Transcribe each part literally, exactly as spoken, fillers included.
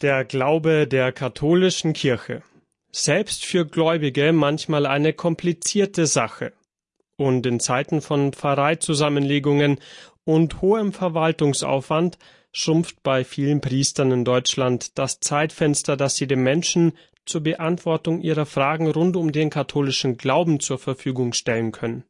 Der Glaube der katholischen Kirche. Selbst für Gläubige manchmal eine komplizierte Sache. Und in Zeiten von Pfarreizusammenlegungen und hohem Verwaltungsaufwand schrumpft bei vielen Priestern in Deutschland das Zeitfenster, das sie den Menschen zur Beantwortung ihrer Fragen rund um den katholischen Glauben zur Verfügung stellen können.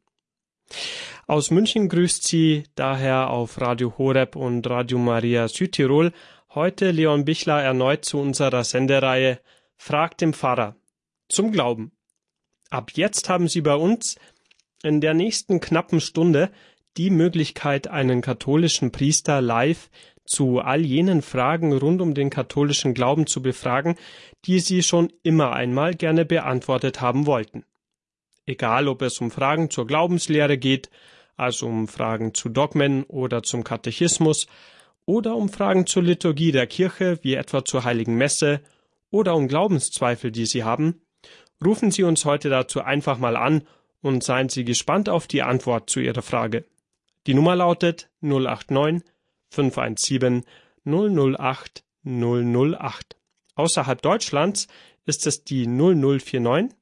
Aus München grüßt Sie daher auf Radio Horeb und Radio Maria Südtirol heute Leon Bichler erneut zu unserer Sendereihe Frag den Pfarrer zum Glauben. Ab jetzt haben Sie bei uns in der nächsten knappen Stunde die Möglichkeit, einen katholischen Priester live zu all jenen Fragen rund um den katholischen Glauben zu befragen, die Sie schon immer einmal gerne beantwortet haben wollten. Egal, ob es um Fragen zur Glaubenslehre geht, also um Fragen zu Dogmen oder zum Katechismus, oder um Fragen zur Liturgie der Kirche, wie etwa zur Heiligen Messe, oder um Glaubenszweifel, die Sie haben, rufen Sie uns heute dazu einfach mal an und seien Sie gespannt auf die Antwort zu Ihrer Frage. Die Nummer lautet null acht neun fünf eins sieben null null acht null null acht. Außerhalb Deutschlands ist es die null null vier neun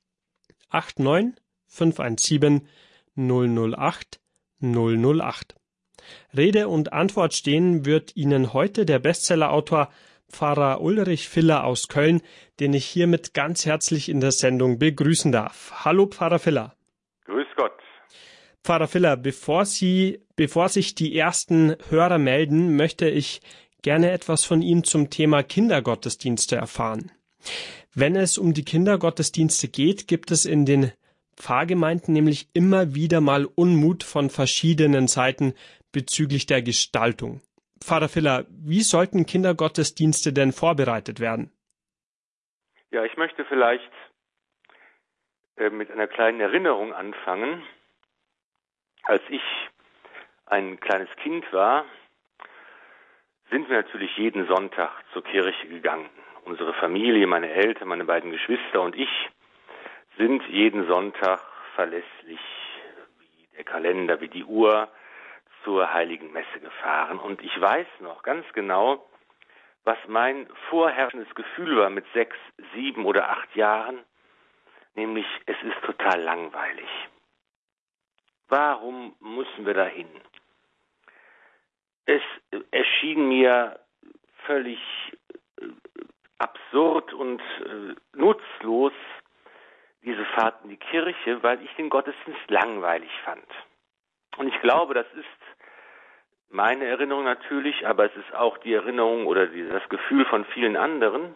acht neun fünf eins sieben null null acht null null acht. Rede und Antwort stehen wird Ihnen heute der Bestsellerautor Pfarrer Ulrich Filler aus Köln, den ich hiermit ganz herzlich in der Sendung begrüßen darf. Hallo Pfarrer Filler. Grüß Gott. Pfarrer Filler, bevor Sie, bevor sich die ersten Hörer melden, möchte ich gerne etwas von Ihnen zum Thema Kindergottesdienste erfahren. Wenn es um die Kindergottesdienste geht, gibt es in den Pfarrgemeinden nämlich immer wieder mal Unmut von verschiedenen Seiten bezüglich der Gestaltung. Pfarrer Filler, wie sollten Kindergottesdienste denn vorbereitet werden? Ja, ich möchte vielleicht äh, mit einer kleinen Erinnerung anfangen. Als ich ein kleines Kind war, sind wir natürlich jeden Sonntag zur Kirche gegangen. Unsere Familie, meine Eltern, meine beiden Geschwister und ich sind jeden Sonntag verlässlich wie der Kalender, wie die Uhr zur Heiligen Messe gefahren. Und ich weiß noch ganz genau, was mein vorherrschendes Gefühl war mit sechs, sieben oder acht Jahren, nämlich es ist total langweilig. Warum müssen wir da hin? Es erschien mir völlig absurd und äh, nutzlos, diese Fahrt in die Kirche, weil ich den Gottesdienst langweilig fand. Und ich glaube, das ist meine Erinnerung natürlich, aber es ist auch die Erinnerung oder die, das Gefühl von vielen anderen,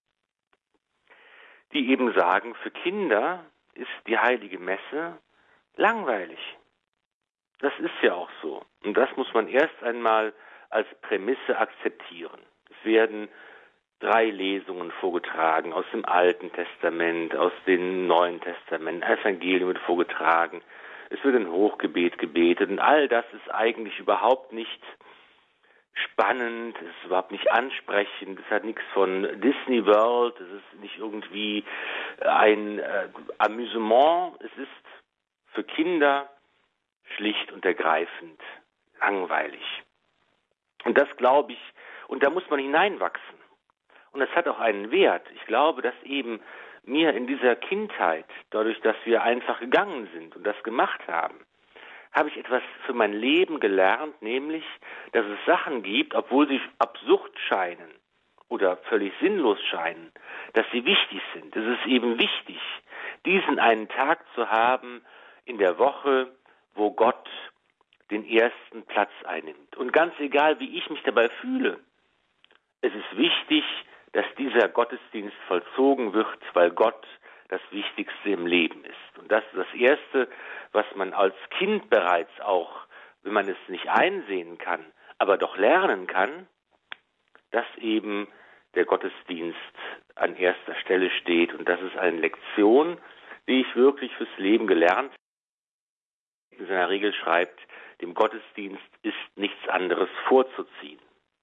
die eben sagen, für Kinder ist die Heilige Messe langweilig. Das ist ja auch so. Und das muss man erst einmal als Prämisse akzeptieren. Es werden drei Lesungen vorgetragen aus dem Alten Testament, aus dem Neuen Testament, Evangelium wird vorgetragen. Es wird ein Hochgebet gebetet und all das ist eigentlich überhaupt nicht spannend, es ist überhaupt nicht ansprechend, es hat nichts von Disney World, es ist nicht irgendwie ein äh, Amüsement, es ist für Kinder schlicht und ergreifend langweilig. Und das glaube ich, und da muss man hineinwachsen. Und es hat auch einen Wert. Ich glaube, dass eben mir in dieser Kindheit, dadurch, dass wir einfach gegangen sind und das gemacht haben, habe ich etwas für mein Leben gelernt, nämlich, dass es Sachen gibt, obwohl sie absurd scheinen oder völlig sinnlos scheinen, dass sie wichtig sind. Es ist eben wichtig, diesen einen Tag zu haben in der Woche, wo Gott den ersten Platz einnimmt. Und ganz egal, wie ich mich dabei fühle, es ist wichtig, dass dieser Gottesdienst vollzogen wird, weil Gott das Wichtigste im Leben ist. Und das ist das Erste, was man als Kind bereits auch, wenn man es nicht einsehen kann, aber doch lernen kann, dass eben der Gottesdienst an erster Stelle steht. Und das ist eine Lektion, die ich wirklich fürs Leben gelernt habe. In seiner Regel schreibt, dem Gottesdienst ist nichts anderes vorzuziehen.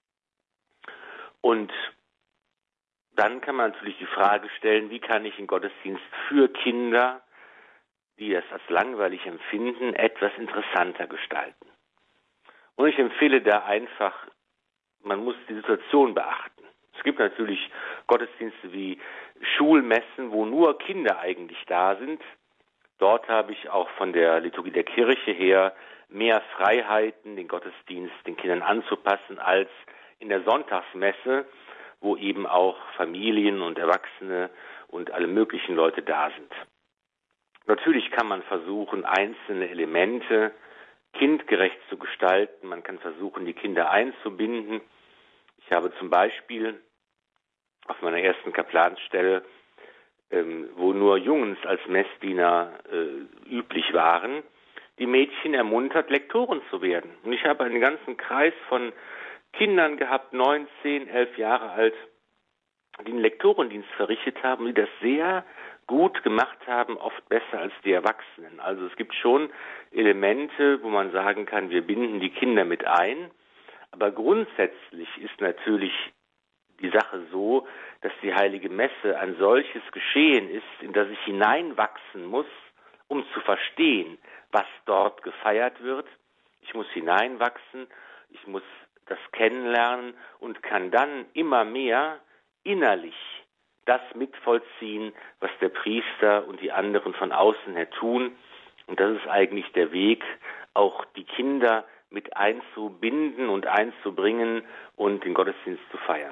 Und dann kann man natürlich die Frage stellen, wie kann ich den Gottesdienst für Kinder, die das als langweilig empfinden, etwas interessanter gestalten. Und ich empfehle da einfach, man muss die Situation beachten. Es gibt natürlich Gottesdienste wie Schulmessen, wo nur Kinder eigentlich da sind. Dort habe ich auch von der Liturgie der Kirche her mehr Freiheiten, den Gottesdienst den Kindern anzupassen, als in der Sonntagsmesse, wo eben auch Familien und Erwachsene und alle möglichen Leute da sind. Natürlich kann man versuchen, einzelne Elemente kindgerecht zu gestalten. Man kann versuchen, die Kinder einzubinden. Ich habe zum Beispiel auf meiner ersten Kaplansstelle, ähm, wo nur Jungs als Messdiener äh, üblich waren, die Mädchen ermuntert, Lektoren zu werden. Und ich habe einen ganzen Kreis von Kindern gehabt, neun, zehn, elf Jahre alt, die den Lektorendienst verrichtet haben, die das sehr gut gemacht haben, oft besser als die Erwachsenen. Also es gibt schon Elemente, wo man sagen kann, wir binden die Kinder mit ein. Aber grundsätzlich ist natürlich die Sache so, dass die Heilige Messe ein solches Geschehen ist, in das ich hineinwachsen muss, um zu verstehen, was dort gefeiert wird. Ich muss hineinwachsen, ich muss das kennenlernen und kann dann immer mehr innerlich das mitvollziehen, was der Priester und die anderen von außen her tun. Und das ist eigentlich der Weg, auch die Kinder mit einzubinden und einzubringen und den Gottesdienst zu feiern.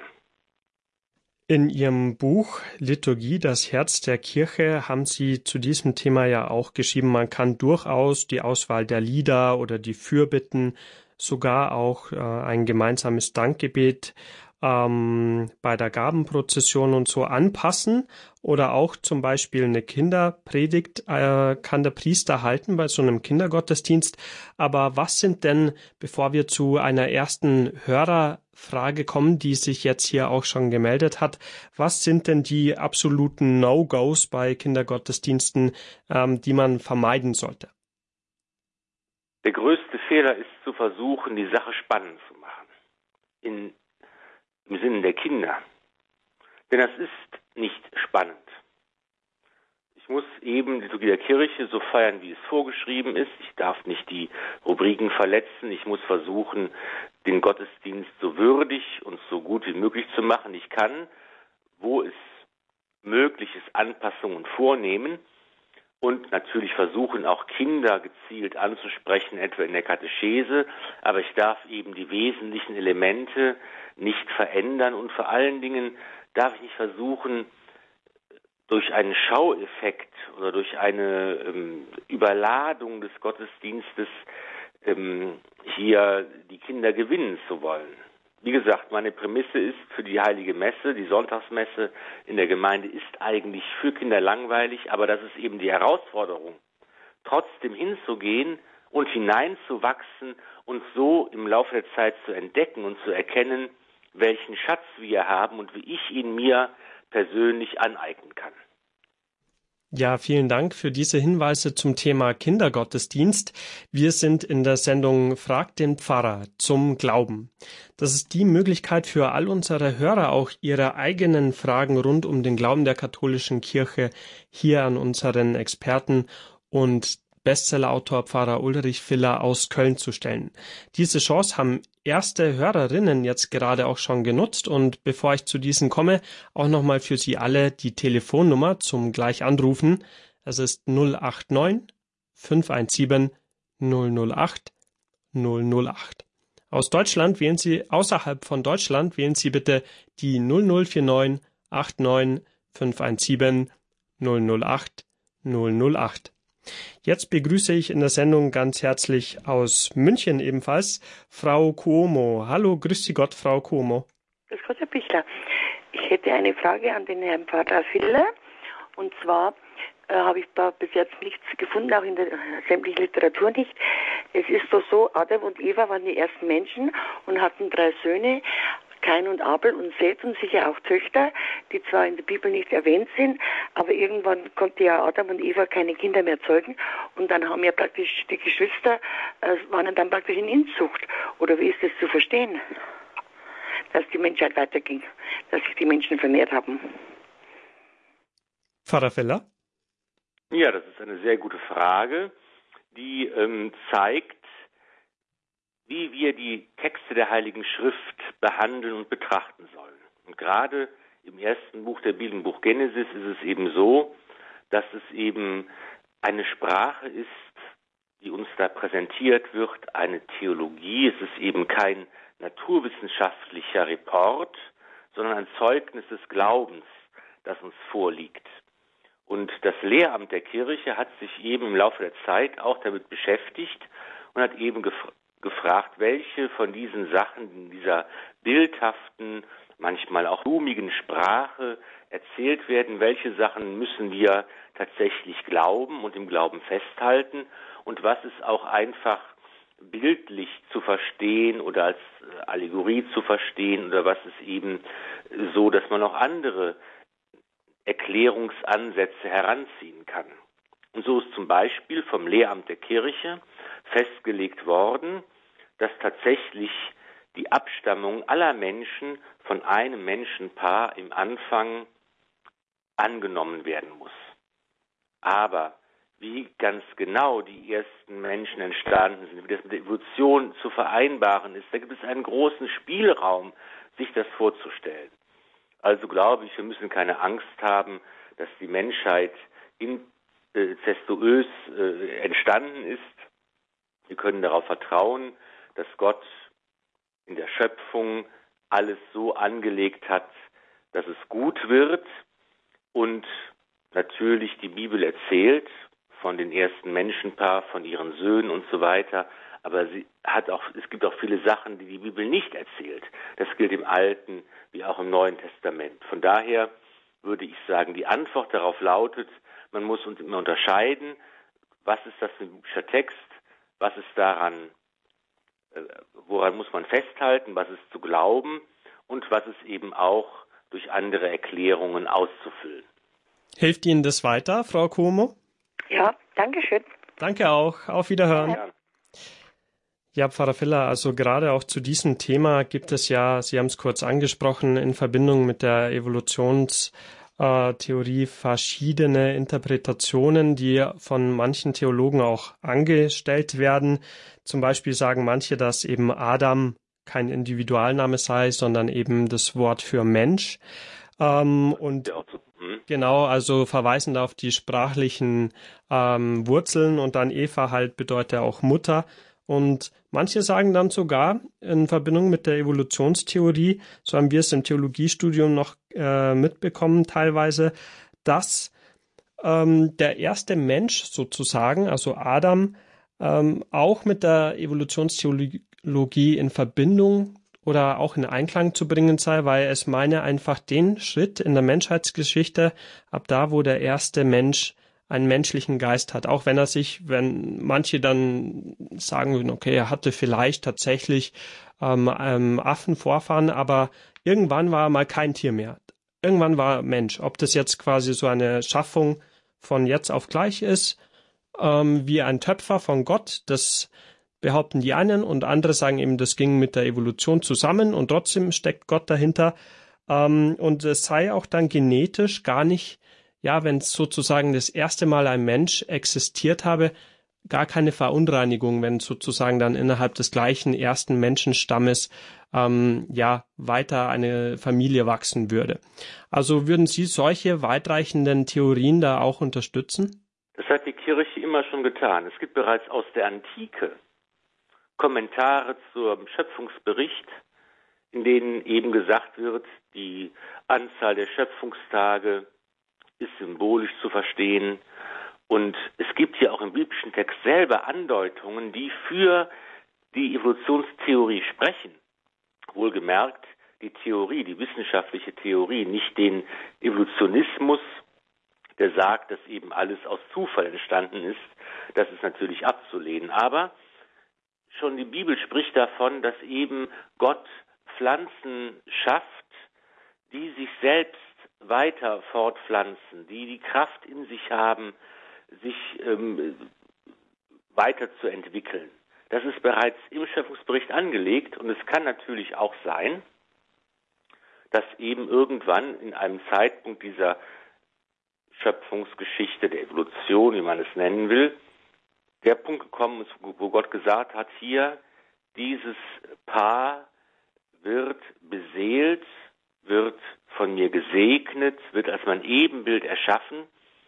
In Ihrem Buch Liturgie, das Herz der Kirche, haben Sie zu diesem Thema ja auch geschrieben, man kann durchaus die Auswahl der Lieder oder die Fürbitten, sogar auch äh, ein gemeinsames Dankgebet ähm, bei der Gabenprozession und so anpassen, oder auch zum Beispiel eine Kinderpredigt äh, kann der Priester halten bei so einem Kindergottesdienst. Aber was sind denn, bevor wir zu einer ersten Hörerfrage kommen, die sich jetzt hier auch schon gemeldet hat, was sind denn die absoluten No-Gos bei Kindergottesdiensten, ähm, die man vermeiden sollte? Der größte Fehler ist zu versuchen, die Sache spannend zu machen. In Im Sinne der Kinder. Denn das ist nicht spannend. Ich muss eben die Liturgie der Kirche so feiern, wie es vorgeschrieben ist. Ich darf nicht die Rubriken verletzen. Ich muss versuchen, den Gottesdienst so würdig und so gut wie möglich zu machen. Ich kann, wo es möglich ist, Anpassungen vornehmen und natürlich versuchen, auch Kinder gezielt anzusprechen, etwa in der Katechese. Aber ich darf eben die wesentlichen Elemente nicht verändern und vor allen Dingen darf ich nicht versuchen, durch einen Schaueffekt oder durch eine ähm, Überladung des Gottesdienstes ähm, hier die Kinder gewinnen zu wollen. Wie gesagt, meine Prämisse ist für die Heilige Messe, die Sonntagsmesse in der Gemeinde ist eigentlich für Kinder langweilig, aber das ist eben die Herausforderung, trotzdem hinzugehen und hineinzuwachsen und so im Laufe der Zeit zu entdecken und zu erkennen, welchen Schatz wir haben und wie ich ihn mir persönlich aneignen kann. Ja, vielen Dank für diese Hinweise zum Thema Kindergottesdienst. Wir sind in der Sendung Frag den Pfarrer zum Glauben. Das ist die Möglichkeit für all unsere Hörer, auch ihre eigenen Fragen rund um den Glauben der katholischen Kirche hier an unseren Experten und Bestsellerautor Pfarrer Ulrich Filler aus Köln zu stellen. Diese Chance haben erste Hörerinnen jetzt gerade auch schon genutzt, und bevor ich zu diesen komme, auch nochmal für Sie alle die Telefonnummer zum gleich anrufen. Das ist null acht neun fünf eins sieben null null acht null null acht. Aus Deutschland wählen Sie, außerhalb von Deutschland wählen Sie bitte die null null vier neun acht neun fünf eins sieben null null acht null null acht. Jetzt begrüße ich in der Sendung ganz herzlich aus München ebenfalls Frau Cuomo. Hallo, grüß Sie Gott, Frau Cuomo. Grüß Gott, Herr Bichler. Ich hätte eine Frage an den Herrn Pfarrer Filler. Und zwar äh, habe ich da bis jetzt nichts gefunden, auch in der äh, sämtlichen Literatur nicht. Es ist doch so, Adam und Eva waren die ersten Menschen und hatten drei Söhne, Kain und Abel, und Seth, und sicher auch Töchter, die zwar in der Bibel nicht erwähnt sind, aber irgendwann konnte ja Adam und Eva keine Kinder mehr zeugen, und dann haben ja praktisch die Geschwister, äh, waren dann praktisch in Inzucht. Oder wie ist das zu verstehen, dass die Menschheit weiterging, dass sich die Menschen vermehrt haben? Pfarrer Filler? Ja, das ist eine sehr gute Frage, die ähm, zeigt, wie wir die Texte der Heiligen Schrift behandeln und betrachten sollen. Und gerade im ersten Buch der Bibel, im Buch Genesis, ist es eben so, dass es eben eine Sprache ist, die uns da präsentiert wird, eine Theologie. Es ist eben kein naturwissenschaftlicher Report, sondern ein Zeugnis des Glaubens, das uns vorliegt. Und das Lehramt der Kirche hat sich eben im Laufe der Zeit auch damit beschäftigt und hat eben gef- gefragt, welche von diesen Sachen in dieser bildhaften, manchmal auch blumigen Sprache erzählt werden, welche Sachen müssen wir tatsächlich glauben und im Glauben festhalten und was ist auch einfach bildlich zu verstehen oder als Allegorie zu verstehen oder was ist eben so, dass man auch andere Erklärungsansätze heranziehen kann. Und so ist zum Beispiel vom Lehramt der Kirche festgelegt worden, dass tatsächlich die Abstammung aller Menschen von einem Menschenpaar im Anfang angenommen werden muss. Aber wie ganz genau die ersten Menschen entstanden sind, wie das mit der Evolution zu vereinbaren ist, da gibt es einen großen Spielraum, sich das vorzustellen. Also glaube ich, wir müssen keine Angst haben, dass die Menschheit inzestuös äh, entstanden ist. Wir können darauf vertrauen, dass Gott in der Schöpfung alles so angelegt hat, dass es gut wird. Und natürlich die Bibel erzählt von den ersten Menschenpaar, von ihren Söhnen und so weiter. Aber sie hat auch, es gibt auch viele Sachen, die die Bibel nicht erzählt. Das gilt im Alten wie auch im Neuen Testament. Von daher würde ich sagen, die Antwort darauf lautet, man muss uns immer unterscheiden, was ist das für ein biblischer Text, was ist daran, woran muss man festhalten, was ist zu glauben und was ist eben auch durch andere Erklärungen auszufüllen. Hilft Ihnen das weiter, Frau Como? Ja, danke schön. Danke auch. Auf Wiederhören. Ja. Ja, Pfarrer Filler, also gerade auch zu diesem Thema gibt es ja, Sie haben es kurz angesprochen, in Verbindung mit der Evolutionstheorie verschiedene Interpretationen, die von manchen Theologen auch angestellt werden. Zum Beispiel sagen manche, dass eben Adam kein Individualname sei, sondern eben das Wort für Mensch. Ähm, und genau, also verweisend auf die sprachlichen ähm, Wurzeln und dann Eva halt bedeutet auch Mutter. Und manche sagen dann sogar in Verbindung mit der Evolutionstheorie, so haben wir es im Theologiestudium noch äh, mitbekommen teilweise, dass ähm, der erste Mensch sozusagen, also Adam, ähm, auch mit der Evolutionstheologie in Verbindung oder auch in Einklang zu bringen sei, weil es meine einfach den Schritt in der Menschheitsgeschichte, ab da, wo der erste Mensch einen menschlichen Geist hat, auch wenn er sich, wenn manche dann sagen würden, okay, er hatte vielleicht tatsächlich ähm, ähm, Affenvorfahren, aber irgendwann war er mal kein Tier mehr. Irgendwann war er Mensch. Ob das jetzt quasi so eine Schaffung von jetzt auf gleich ist, ähm, wie ein Töpfer von Gott, das behaupten die einen und andere sagen eben, das ging mit der Evolution zusammen und trotzdem steckt Gott dahinter. Ähm, und es sei auch dann genetisch gar nicht, ja, wenn sozusagen das erste Mal ein Mensch existiert habe, gar keine Verunreinigung, wenn sozusagen dann innerhalb des gleichen ersten Menschenstammes ähm, ja weiter eine Familie wachsen würde. Also würden Sie solche weitreichenden Theorien da auch unterstützen? Das hat die Kirche immer schon getan. Es gibt bereits aus der Antike Kommentare zum Schöpfungsbericht, in denen eben gesagt wird, die Anzahl der Schöpfungstage ist symbolisch zu verstehen. Und es gibt hier auch im biblischen Text selber Andeutungen, die für die Evolutionstheorie sprechen. Wohlgemerkt die Theorie, die wissenschaftliche Theorie, nicht den Evolutionismus, der sagt, dass eben alles aus Zufall entstanden ist. Das ist natürlich abzulehnen. Aber schon die Bibel spricht davon, dass eben Gott Pflanzen schafft, die sich selbst weiter fortpflanzen, die die Kraft in sich haben, sich ähm, weiterzuentwickeln. Das ist bereits im Schöpfungsbericht angelegt und es kann natürlich auch sein, dass eben irgendwann in einem Zeitpunkt dieser Schöpfungsgeschichte, der Evolution, wie man es nennen will, der Punkt gekommen ist, wo Gott gesagt hat, hier, dieses Paar wird beseelt, wird von mir gesegnet, wird als mein Ebenbild erschaffen.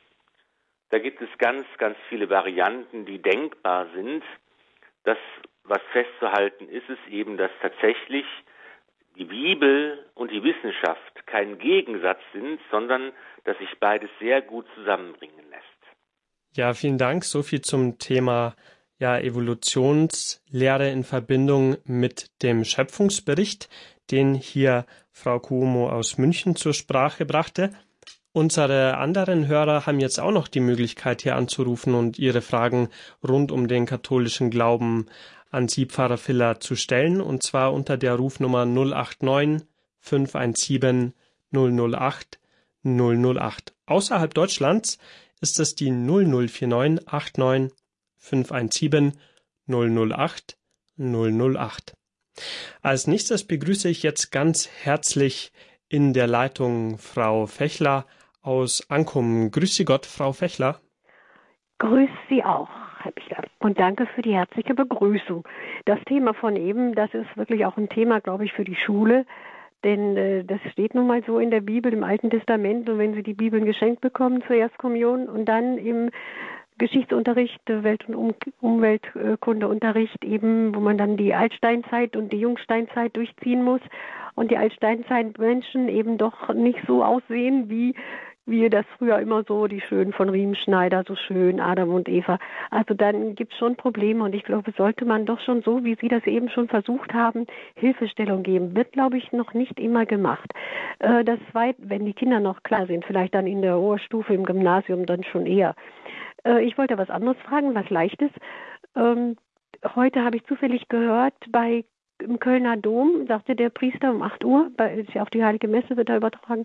Da gibt es ganz, ganz viele Varianten, die denkbar sind. Das, was festzuhalten ist, ist eben, dass tatsächlich die Bibel und die Wissenschaft kein Gegensatz sind, sondern dass sich beides sehr gut zusammenbringen lässt. Ja, vielen Dank. So viel zum Thema ja, Evolutionslehre in Verbindung mit dem Schöpfungsbericht, den hier Frau Cuomo aus München zur Sprache brachte. Unsere anderen Hörer haben jetzt auch noch die Möglichkeit, hier anzurufen und ihre Fragen rund um den katholischen Glauben an Sie, Pfarrer Filler, zu stellen, und zwar unter der Rufnummer null acht neun fünf eins sieben null null acht null null acht. Außerhalb Deutschlands ist es die null null vier neun acht neun fünf eins sieben null null acht null null acht. Als nächstes begrüße ich jetzt ganz herzlich in der Leitung Frau Fechler aus Ankum. Grüß Sie Gott, Frau Fechler. Grüß Sie auch, Herr Bichler. Und danke für die herzliche Begrüßung. Das Thema von eben, das ist wirklich auch ein Thema, glaube ich, für die Schule. Denn äh, das steht nun mal so in der Bibel, im Alten Testament. Und wenn Sie die Bibel geschenkt bekommen zur Erstkommunion und dann im Geschichtsunterricht, Welt- und um Umweltkundeunterricht eben, wo man dann die Altsteinzeit und die Jungsteinzeit durchziehen muss und die Altsteinzeitmenschen eben doch nicht so aussehen, wie wir das früher immer so, die Schönen von Riemenschneider, so schön, Adam und Eva. Also dann gibt es schon Probleme und ich glaube, sollte man doch schon so, wie Sie das eben schon versucht haben, Hilfestellung geben. Wird, glaube ich, noch nicht immer gemacht. Äh, das weit, wenn die Kinder noch klar sind, vielleicht dann in der Oberstufe im Gymnasium dann schon eher. Äh, ich wollte was anderes fragen, was Leichtes. Ähm, heute habe ich zufällig gehört, bei im Kölner Dom, sagte der Priester um acht Uhr, bei, ist ja auch die Heilige Messe, wird da übertragen.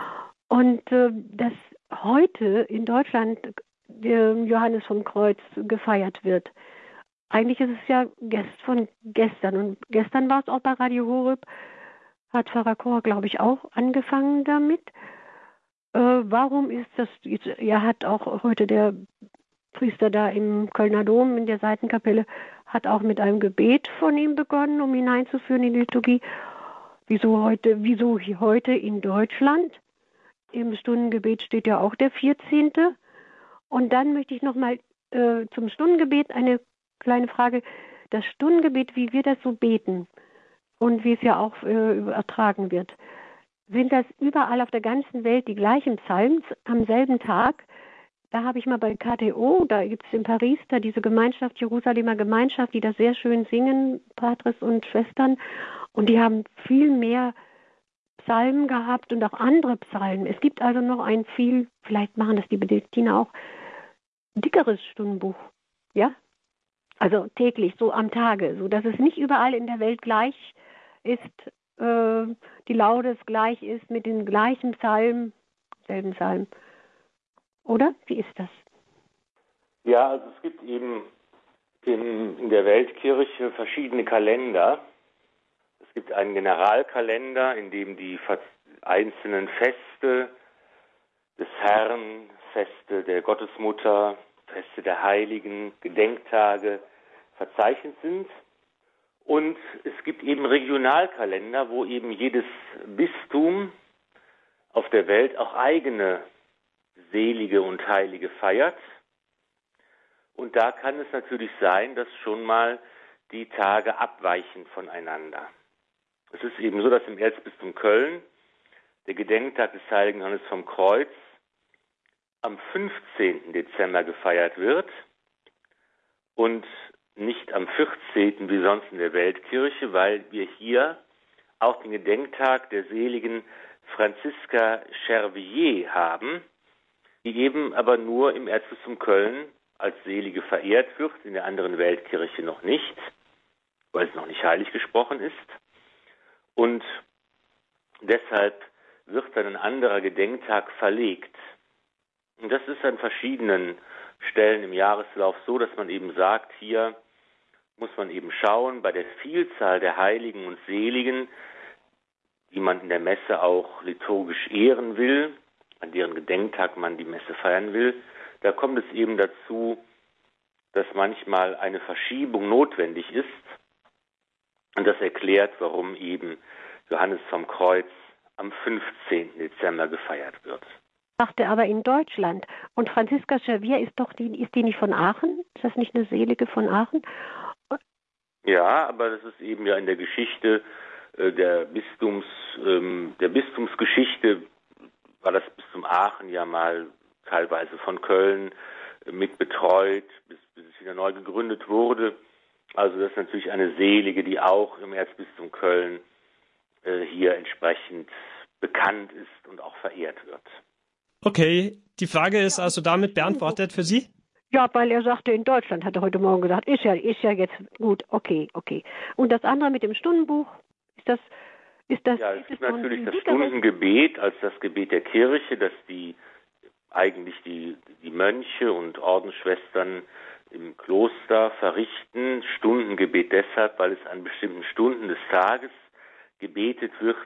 Und äh, dass heute in Deutschland der Johannes vom Kreuz gefeiert wird. Eigentlich ist es ja gest von gestern. Und gestern war es auch bei Radio Horeb, hat Pfarrer Koch, glaube ich, auch angefangen damit. Äh, warum ist das, ja, hat auch heute der Priester da im Kölner Dom in der Seitenkapelle, hat auch mit einem Gebet von ihm begonnen, um ihn einzuführen in die Liturgie. Wieso heute, wieso hier heute in Deutschland? Im Stundengebet steht ja auch der vierzehnte. Und dann möchte ich nochmal äh, zum Stundengebet eine kleine Frage. Das Stundengebet, wie wir das so beten und wie es ja auch äh, übertragen wird, sind das überall auf der ganzen Welt die gleichen Psalmen am selben Tag? Da habe ich mal bei K T O, da gibt es in Paris, da diese Gemeinschaft, Jerusalemer Gemeinschaft, die das sehr schön singen, Patres und Schwestern. Und die haben viel mehr Psalmen gehabt und auch andere Psalmen. Es gibt also noch ein viel, vielleicht machen das die Benediktiner auch, dickeres Stundenbuch, ja? Also täglich, so am Tage, so dass es nicht überall in der Welt gleich ist, äh, die Laudes gleich ist mit den gleichen Psalmen, selben Psalmen. Oder? Wie ist das? Ja, also es gibt eben in, in der Weltkirche verschiedene Kalender. Es gibt einen Generalkalender, in dem die einzelnen Feste des Herrn, Feste der Gottesmutter, Feste der Heiligen, Gedenktage verzeichnet sind. Und es gibt eben Regionalkalender, wo eben jedes Bistum auf der Welt auch eigene Selige und Heilige feiert. Und da kann es natürlich sein, dass schon mal die Tage abweichen voneinander. Es ist eben so, dass im Erzbistum Köln der Gedenktag des heiligen Johannes vom Kreuz am fünfzehnten Dezember gefeiert wird und nicht am vierzehnten wie sonst in der Weltkirche, weil wir hier auch den Gedenktag der seligen Franziska Chervier haben, die eben aber nur im Erzbistum Köln als Selige verehrt wird, in der anderen Weltkirche noch nicht, weil es noch nicht heilig gesprochen ist. Und deshalb wird dann ein anderer Gedenktag verlegt. Und das ist an verschiedenen Stellen im Jahreslauf so, dass man eben sagt, hier muss man eben schauen, bei der Vielzahl der Heiligen und Seligen, die man in der Messe auch liturgisch ehren will, an deren Gedenktag man die Messe feiern will, da kommt es eben dazu, dass manchmal eine Verschiebung notwendig ist. Und das erklärt, warum eben Johannes vom Kreuz am fünfzehnten Dezember gefeiert wird. Dachte aber in Deutschland. Und Franziska Xavier ist doch die, ist die nicht von Aachen? Ist das nicht eine Selige von Aachen? Ja, aber das ist eben ja in der Geschichte äh, der Bistums, ähm, der Bistumsgeschichte war das Bistum Aachen ja mal teilweise von Köln äh, mit betreut, bis, bis es wieder neu gegründet wurde. Also das ist natürlich eine Selige, die auch im Erzbistum Köln äh, hier entsprechend bekannt ist und auch verehrt wird. Okay, die Frage ist also damit beantwortet für Sie? Ja, weil er sagte, in Deutschland, hat er heute Morgen gesagt, ist ja, ist ja jetzt gut, okay, okay. Und das andere mit dem Stundenbuch, ist das, ist das... Ja, es ist gibt das natürlich das Stundengebet als das Gebet der Kirche, das die eigentlich die, die Mönche und Ordensschwestern im Kloster verrichten. Stundengebet deshalb, weil es an bestimmten Stunden des Tages gebetet wird.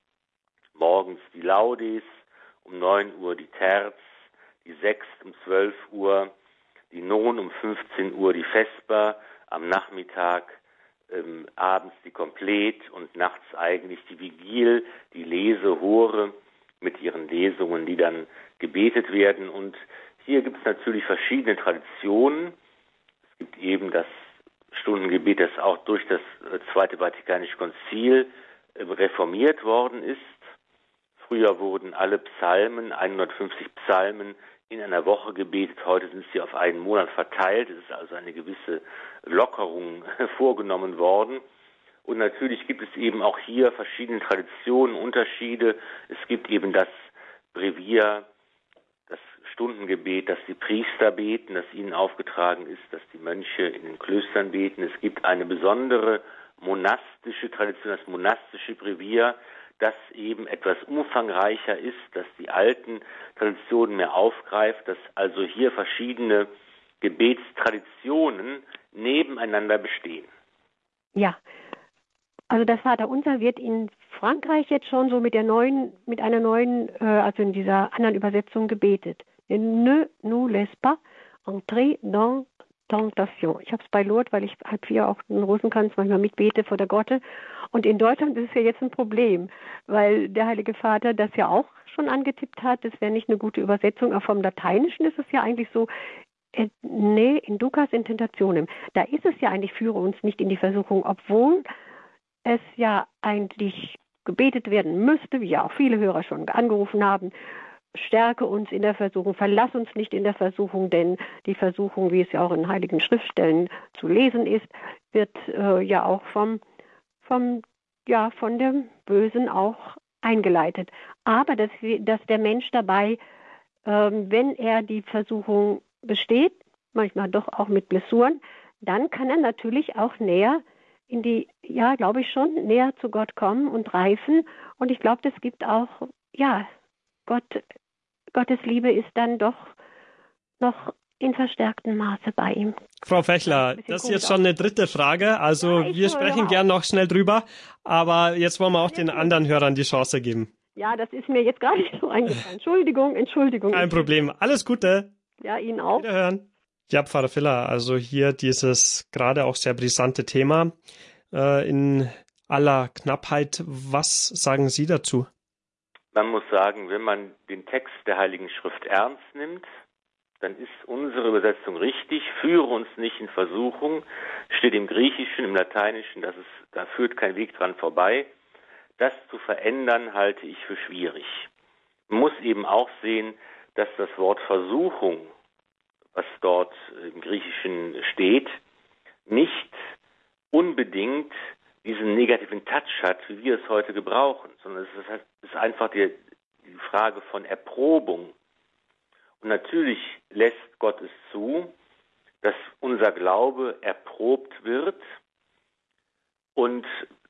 Morgens die Laudes, um neun Uhr die Terz, die Sext um zwölf Uhr, die Non um fünfzehn Uhr die Vesper, am Nachmittag, ähm, abends die Komplet und nachts eigentlich die Vigil, die Lesehore mit ihren Lesungen, die dann gebetet werden. Und hier gibt es natürlich verschiedene Traditionen. Es gibt eben das Stundengebet, das auch durch das Zweite Vatikanische Konzil äh, reformiert worden ist. Früher wurden alle Psalmen, hundertfünfzig Psalmen, in einer Woche gebetet. Heute sind sie auf einen Monat verteilt. Es ist also eine gewisse Lockerung vorgenommen worden. Und natürlich gibt es eben auch hier verschiedene Traditionen, Unterschiede. Es gibt eben das Brevier, das Stundengebet, das die Priester beten, das ihnen aufgetragen ist, dass die Mönche in den Klöstern beten. Es gibt eine besondere monastische Tradition, das monastische Brevier, das eben etwas umfangreicher ist, das die alten Traditionen mehr aufgreift, dass also hier verschiedene Gebetstraditionen nebeneinander bestehen. Ja, also das Vaterunser wird in Frankreich jetzt schon so mit der neuen, mit einer neuen, äh, also in dieser anderen Übersetzung gebetet. Ne nous laisse pas entrer dans tentation. Ich habe es bei Lourdes, weil ich halb vier auch in Rosenkranz manchmal mitbete vor der Grotte. Und in Deutschland ist es ja jetzt ein Problem, weil der Heilige Vater das ja auch schon angetippt hat. Das wäre nicht eine gute Übersetzung. Aber vom Lateinischen ist es ja eigentlich so, äh, ne inducas in tentationem. Da ist es ja eigentlich, führe uns nicht in die Versuchung, obwohl es ja eigentlich gebetet werden müsste, wie ja auch viele Hörer schon angerufen haben. Stärke uns in der Versuchung, verlass uns nicht in der Versuchung, denn die Versuchung, wie es ja auch in heiligen Schriftstellen zu lesen ist, wird äh, ja auch vom, vom, ja, von dem Bösen auch eingeleitet. Aber dass, dass der Mensch dabei, ähm, wenn er die Versuchung besteht, manchmal doch auch mit Blessuren, dann kann er natürlich auch näher in die, ja, glaube ich schon, näher zu Gott kommen und reifen. Und ich glaube, das gibt auch, ja, Gott, Gottes Liebe ist dann doch noch in verstärktem Maße bei ihm. Frau Fechler, das ist jetzt schon eine dritte Frage. Also ja, wir sprechen gern noch schnell drüber, aber jetzt wollen wir auch den anderen Hörern die Chance geben. Ja, das ist mir jetzt gar nicht so eingefallen. Entschuldigung, Entschuldigung. Kein Problem. Alles Gute. Ja, Ihnen auch. Wiederhören. Ja, Pfarrer Filler, also hier dieses gerade auch sehr brisante Thema äh, in aller Knappheit. Was sagen Sie dazu? Man muss sagen, wenn man den Text der Heiligen Schrift ernst nimmt, dann ist unsere Übersetzung richtig. Führe uns nicht in Versuchung, steht im Griechischen, im Lateinischen, das ist, da führt kein Weg dran vorbei. Das zu verändern, halte ich für schwierig. Man muss eben auch sehen, dass das Wort Versuchung, was dort im Griechischen steht, nicht unbedingt diesen negativen Touch hat, wie wir es heute gebrauchen, sondern es ist einfach die, die Frage von Erprobung. Und natürlich lässt Gott es zu, dass unser Glaube erprobt wird. Und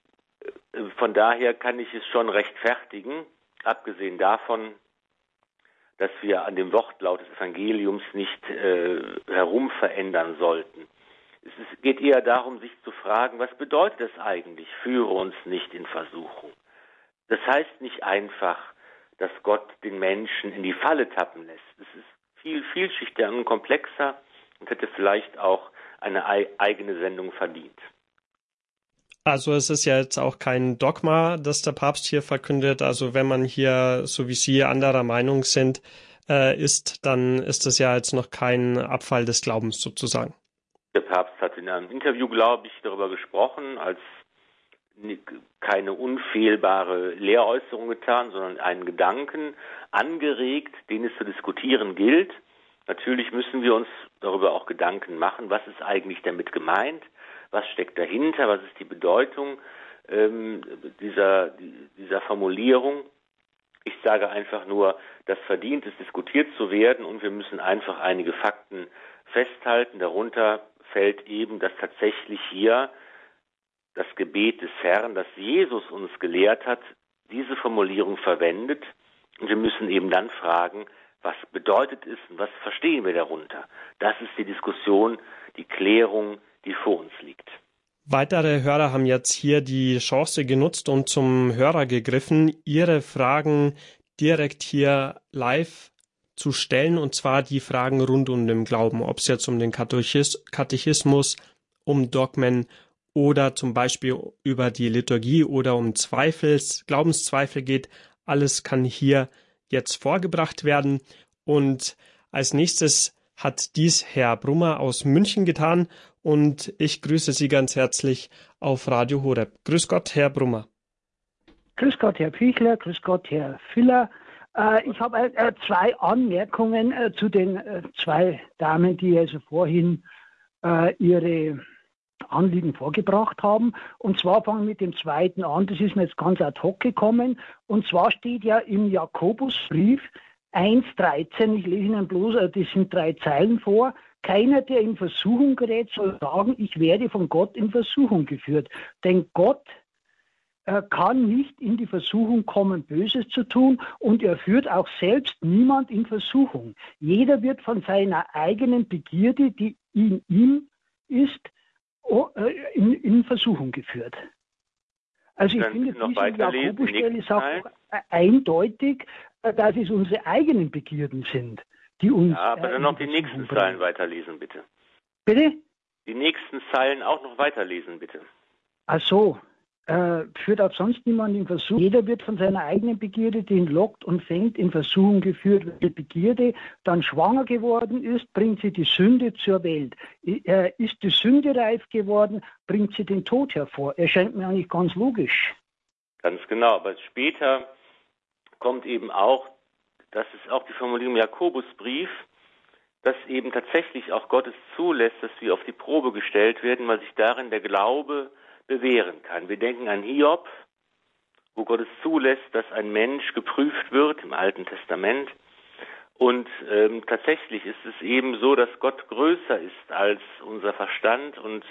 von daher kann ich es schon rechtfertigen, abgesehen davon, dass wir an dem Wortlaut des Evangeliums nicht äh, herumverändern sollten. Es ist, geht eher darum, sich zu fragen, was bedeutet das eigentlich, führe uns nicht in Versuchung. Das heißt nicht einfach, dass Gott den Menschen in die Falle tappen lässt. Es ist viel vielschichtiger und komplexer und hätte vielleicht auch eine eigene Sendung verdient. Also es ist ja jetzt auch kein Dogma, das der Papst hier verkündet. Also wenn man hier, so wie Sie, anderer Meinung sind, äh, ist, dann ist das ja jetzt noch kein Abfall des Glaubens sozusagen. Der Papst hat in einem Interview, glaube ich, darüber gesprochen, als keine unfehlbare Lehräußerung getan, sondern einen Gedanken angeregt, den es zu diskutieren gilt. Natürlich müssen wir uns darüber auch Gedanken machen, was ist eigentlich damit gemeint, was steckt dahinter, was ist die Bedeutung ähm, dieser, dieser Formulierung. Ich sage einfach nur, das verdient es, diskutiert zu werden, und wir müssen einfach einige Fakten festhalten. Darunter fällt eben, dass tatsächlich hier das Gebet des Herrn, das Jesus uns gelehrt hat, diese Formulierung verwendet. Und wir müssen eben dann fragen, was bedeutet es und was verstehen wir darunter? Das ist die Diskussion, die Klärung, die vor uns liegt. Weitere Hörer haben jetzt hier die Chance genutzt und zum Hörer gegriffen, ihre Fragen direkt hier live zu stellen, und zwar die Fragen rund um den Glauben, ob es jetzt um den Katechis- Katechismus, um Dogmen oder zum Beispiel über die Liturgie oder um Zweifels, Glaubenszweifel geht. Alles kann hier jetzt vorgebracht werden. Und als nächstes hat dies Herr Brummer aus München getan, und ich grüße Sie ganz herzlich auf Radio Horeb. Grüß Gott, Herr Brummer. Grüß Gott, Herr Pichler, grüß Gott, Herr Filler. Äh, ich habe äh, zwei Anmerkungen äh, zu den äh, zwei Damen, die also vorhin äh, ihre Anliegen vorgebracht haben. Und zwar fangen wir mit dem zweiten an, das ist mir jetzt ganz ad hoc gekommen. Und zwar steht ja im Jakobusbrief eins dreizehn, ich lese Ihnen bloß, das sind drei Zeilen vor: Keiner, der in Versuchung gerät, soll sagen, ich werde von Gott in Versuchung geführt. Denn Gott äh, kann nicht in die Versuchung kommen, Böses zu tun, und er führt auch selbst niemand in Versuchung. Jeder wird von seiner eigenen Begierde, die in ihm ist, in, in Versuchung geführt. Also ich finde, diese Jakobusstelle sagt auch eindeutig, dass es unsere eigenen Begierden sind, die uns... Ja, aber dann noch die nächsten Zeilen weiterlesen, bitte. Bitte? Die nächsten Zeilen auch noch weiterlesen, bitte. Ach so. Äh, führt auch sonst niemand in Versuchung. Jeder wird von seiner eigenen Begierde, die ihn lockt und fängt, in Versuchung geführt. Wenn die Begierde dann schwanger geworden ist, bringt sie die Sünde zur Welt. Äh, ist die Sünde reif geworden, bringt sie den Tod hervor. Erscheint mir eigentlich ganz logisch. Ganz genau, aber später kommt eben auch, das ist auch die Formulierung im Jakobusbrief, dass eben tatsächlich auch Gott es zulässt, dass wir auf die Probe gestellt werden, weil sich darin der Glaube bewähren kann. Wir denken an Hiob, wo Gott es zulässt, dass ein Mensch geprüft wird im Alten Testament. Und ähm, tatsächlich ist es eben so, dass Gott größer ist als unser Verstand und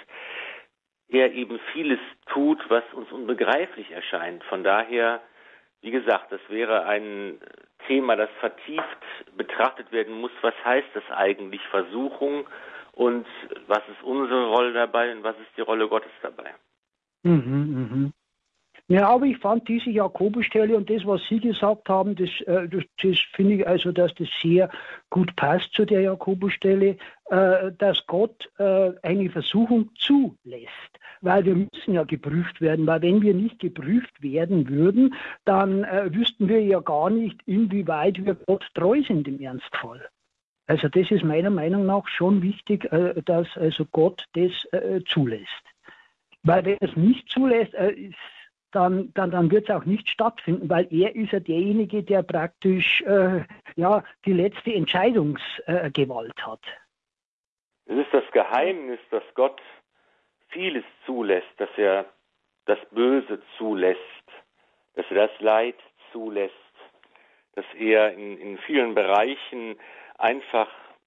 er eben vieles tut, was uns unbegreiflich erscheint. Von daher, wie gesagt, das wäre ein Thema, das vertieft betrachtet werden muss. Was heißt das eigentlich, Versuchung? Und was ist unsere Rolle dabei und was ist die Rolle Gottes dabei? Mhm, mhm. Ja, aber ich fand diese Jakobusstelle und das, was Sie gesagt haben, das, äh, das, das finde ich also, dass das sehr gut passt zu der Jakobusstelle, äh, dass Gott äh, eine Versuchung zulässt. Weil wir müssen ja geprüft werden, weil wenn wir nicht geprüft werden würden, dann äh, wüssten wir ja gar nicht, inwieweit wir Gott treu sind im Ernstfall. Also das ist meiner Meinung nach schon wichtig, äh, dass also Gott das äh, zulässt. Weil wenn er es nicht zulässt, äh, dann, dann, dann wird es auch nicht stattfinden, weil er ist ja derjenige, der praktisch äh, ja, die letzte Entscheidungsgewalt äh, hat. Es ist das Geheimnis, dass Gott vieles zulässt, dass er das Böse zulässt, dass er das Leid zulässt, dass er in, in vielen Bereichen einfach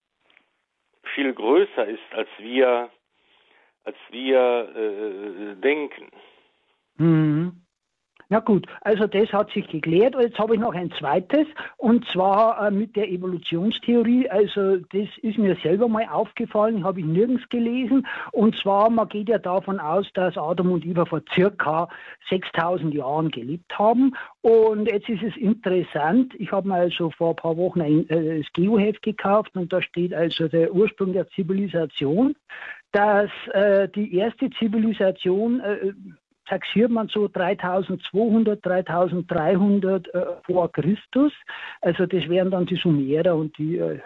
viel größer ist, als wir als wir äh, denken. Mhm. Na gut, also das hat sich geklärt. Und jetzt habe ich noch ein zweites, und zwar äh, mit der Evolutionstheorie. Also das ist mir selber mal aufgefallen, habe ich nirgends gelesen. Und zwar, man geht ja davon aus, dass Adam und Eva vor circa sechstausend Jahren gelebt haben. Und jetzt ist es interessant, ich habe mir also vor ein paar Wochen ein äh, das Geoheft gekauft, und da steht also der Ursprung der Zivilisation, dass äh, die erste Zivilisation äh, taxiert man so dreitausendzweihundert, dreitausenddreihundert äh, vor Christus. Also das wären dann die Sumerer und die. Äh,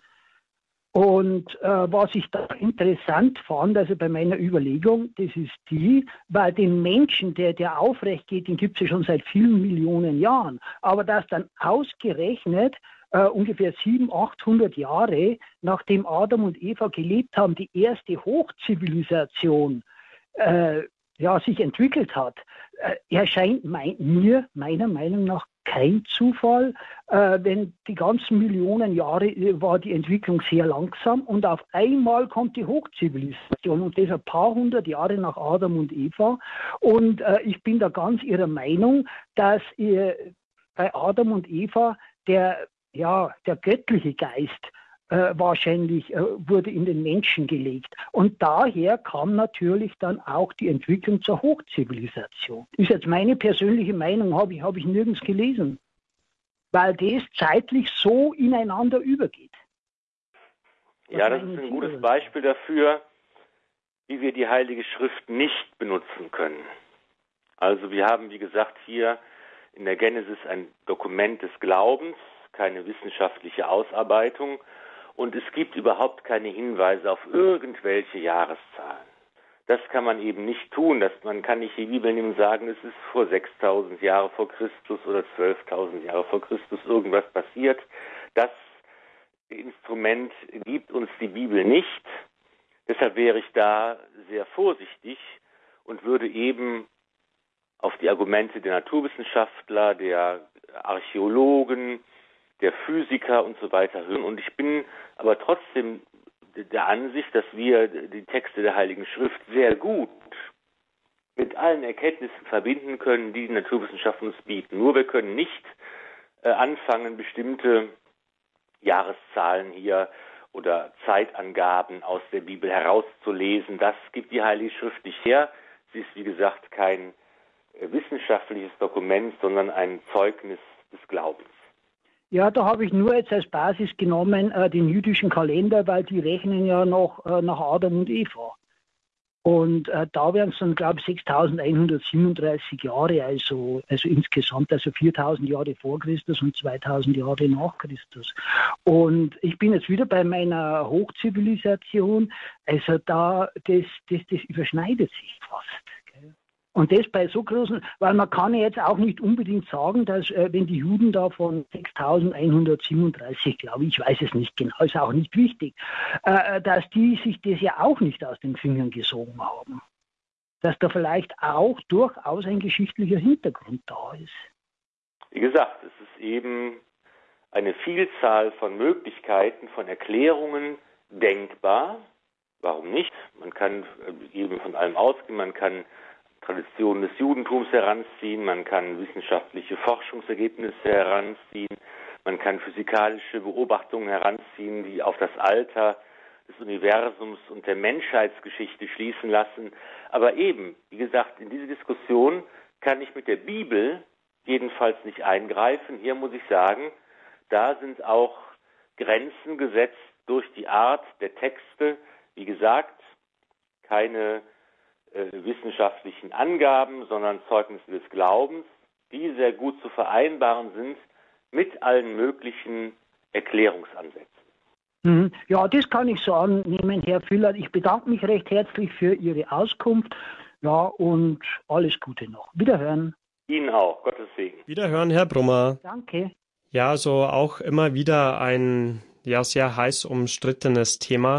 und äh, was ich da interessant fand, also bei meiner Überlegung, das ist die, weil den Menschen, der, der aufrecht geht, den gibt es ja schon seit vielen Millionen Jahren. Aber dass dann ausgerechnet Uh, ungefähr siebenhundert, achthundert Jahre nachdem Adam und Eva gelebt haben, die erste Hochzivilisation uh, ja, sich entwickelt hat, uh, erscheint mein, mir meiner Meinung nach kein Zufall, uh, wenn die ganzen Millionen Jahre war die Entwicklung sehr langsam und auf einmal kommt die Hochzivilisation und das ein paar hundert Jahre nach Adam und Eva. Und uh, ich bin da ganz Ihrer Meinung, dass uh, bei Adam und Eva der Ja, der göttliche Geist äh, wahrscheinlich äh, wurde in den Menschen gelegt. Und daher kam natürlich dann auch die Entwicklung zur Hochzivilisation. Ist jetzt meine persönliche Meinung, habe ich, hab ich nirgends gelesen. Weil das zeitlich so ineinander übergeht. Was ja, das ist ein gutes Beispiel dafür, wie wir die Heilige Schrift nicht benutzen können. Also wir haben, wie gesagt, hier in der Genesis ein Dokument des Glaubens, keine wissenschaftliche Ausarbeitung und es gibt überhaupt keine Hinweise auf irgendwelche Jahreszahlen. Das kann man eben nicht tun, dass man kann nicht die Bibel nehmen und sagen, es ist vor sechstausend Jahre vor Christus oder zwölftausend Jahre vor Christus irgendwas passiert. Das Instrument gibt uns die Bibel nicht. Deshalb wäre ich da sehr vorsichtig und würde eben auf die Argumente der Naturwissenschaftler, der Archäologen, der Physiker und so weiter hören. Und ich bin aber trotzdem der Ansicht, dass wir die Texte der Heiligen Schrift sehr gut mit allen Erkenntnissen verbinden können, die die Naturwissenschaften uns bieten. Nur wir können nicht äh, anfangen, bestimmte Jahreszahlen hier oder Zeitangaben aus der Bibel herauszulesen. Das gibt die Heilige Schrift nicht her. Sie ist, wie gesagt, kein äh, wissenschaftliches Dokument, sondern ein Zeugnis des Glaubens. Ja, da habe ich nur jetzt als Basis genommen äh, den jüdischen Kalender, weil die rechnen ja noch äh, nach Adam und Eva. Und äh, da wären es dann, glaube ich, sechstausendeinhundertsiebenunddreißig Jahre, also, also insgesamt, also viertausend Jahre vor Christus und zweitausend Jahre nach Christus. Und ich bin jetzt wieder bei meiner Hochzivilisation, also da, das, das, das überschneidet sich fast. Und das bei so großen, weil man kann ja jetzt auch nicht unbedingt sagen, dass äh, wenn die Juden da von sechstausendeinhundertsiebenunddreißig, glaube ich, ich weiß es nicht genau, ist auch nicht wichtig, äh, dass die sich das ja auch nicht aus den Fingern gesogen haben. Dass da vielleicht auch durchaus ein geschichtlicher Hintergrund da ist. Wie gesagt, es ist eben eine Vielzahl von Möglichkeiten, von Erklärungen denkbar. Warum nicht? Man kann eben von allem ausgehen, man kann Traditionen des Judentums heranziehen, man kann wissenschaftliche Forschungsergebnisse heranziehen, man kann physikalische Beobachtungen heranziehen, die auf das Alter des Universums und der Menschheitsgeschichte schließen lassen. Aber eben, wie gesagt, in diese Diskussion kann ich mit der Bibel jedenfalls nicht eingreifen. Hier muss ich sagen, da sind auch Grenzen gesetzt durch die Art der Texte. Wie gesagt, keine wissenschaftlichen Angaben, sondern Zeugnisse des Glaubens, die sehr gut zu vereinbaren sind mit allen möglichen Erklärungsansätzen. Ja, das kann ich so annehmen, Herr Füller. Ich bedanke mich recht herzlich für Ihre Auskunft. Ja, und alles Gute noch. Wiederhören. Ihnen auch. Gottes Segen. Wiederhören, Herr Brummer. Danke. Ja, so auch immer wieder ein ja sehr heiß umstrittenes Thema.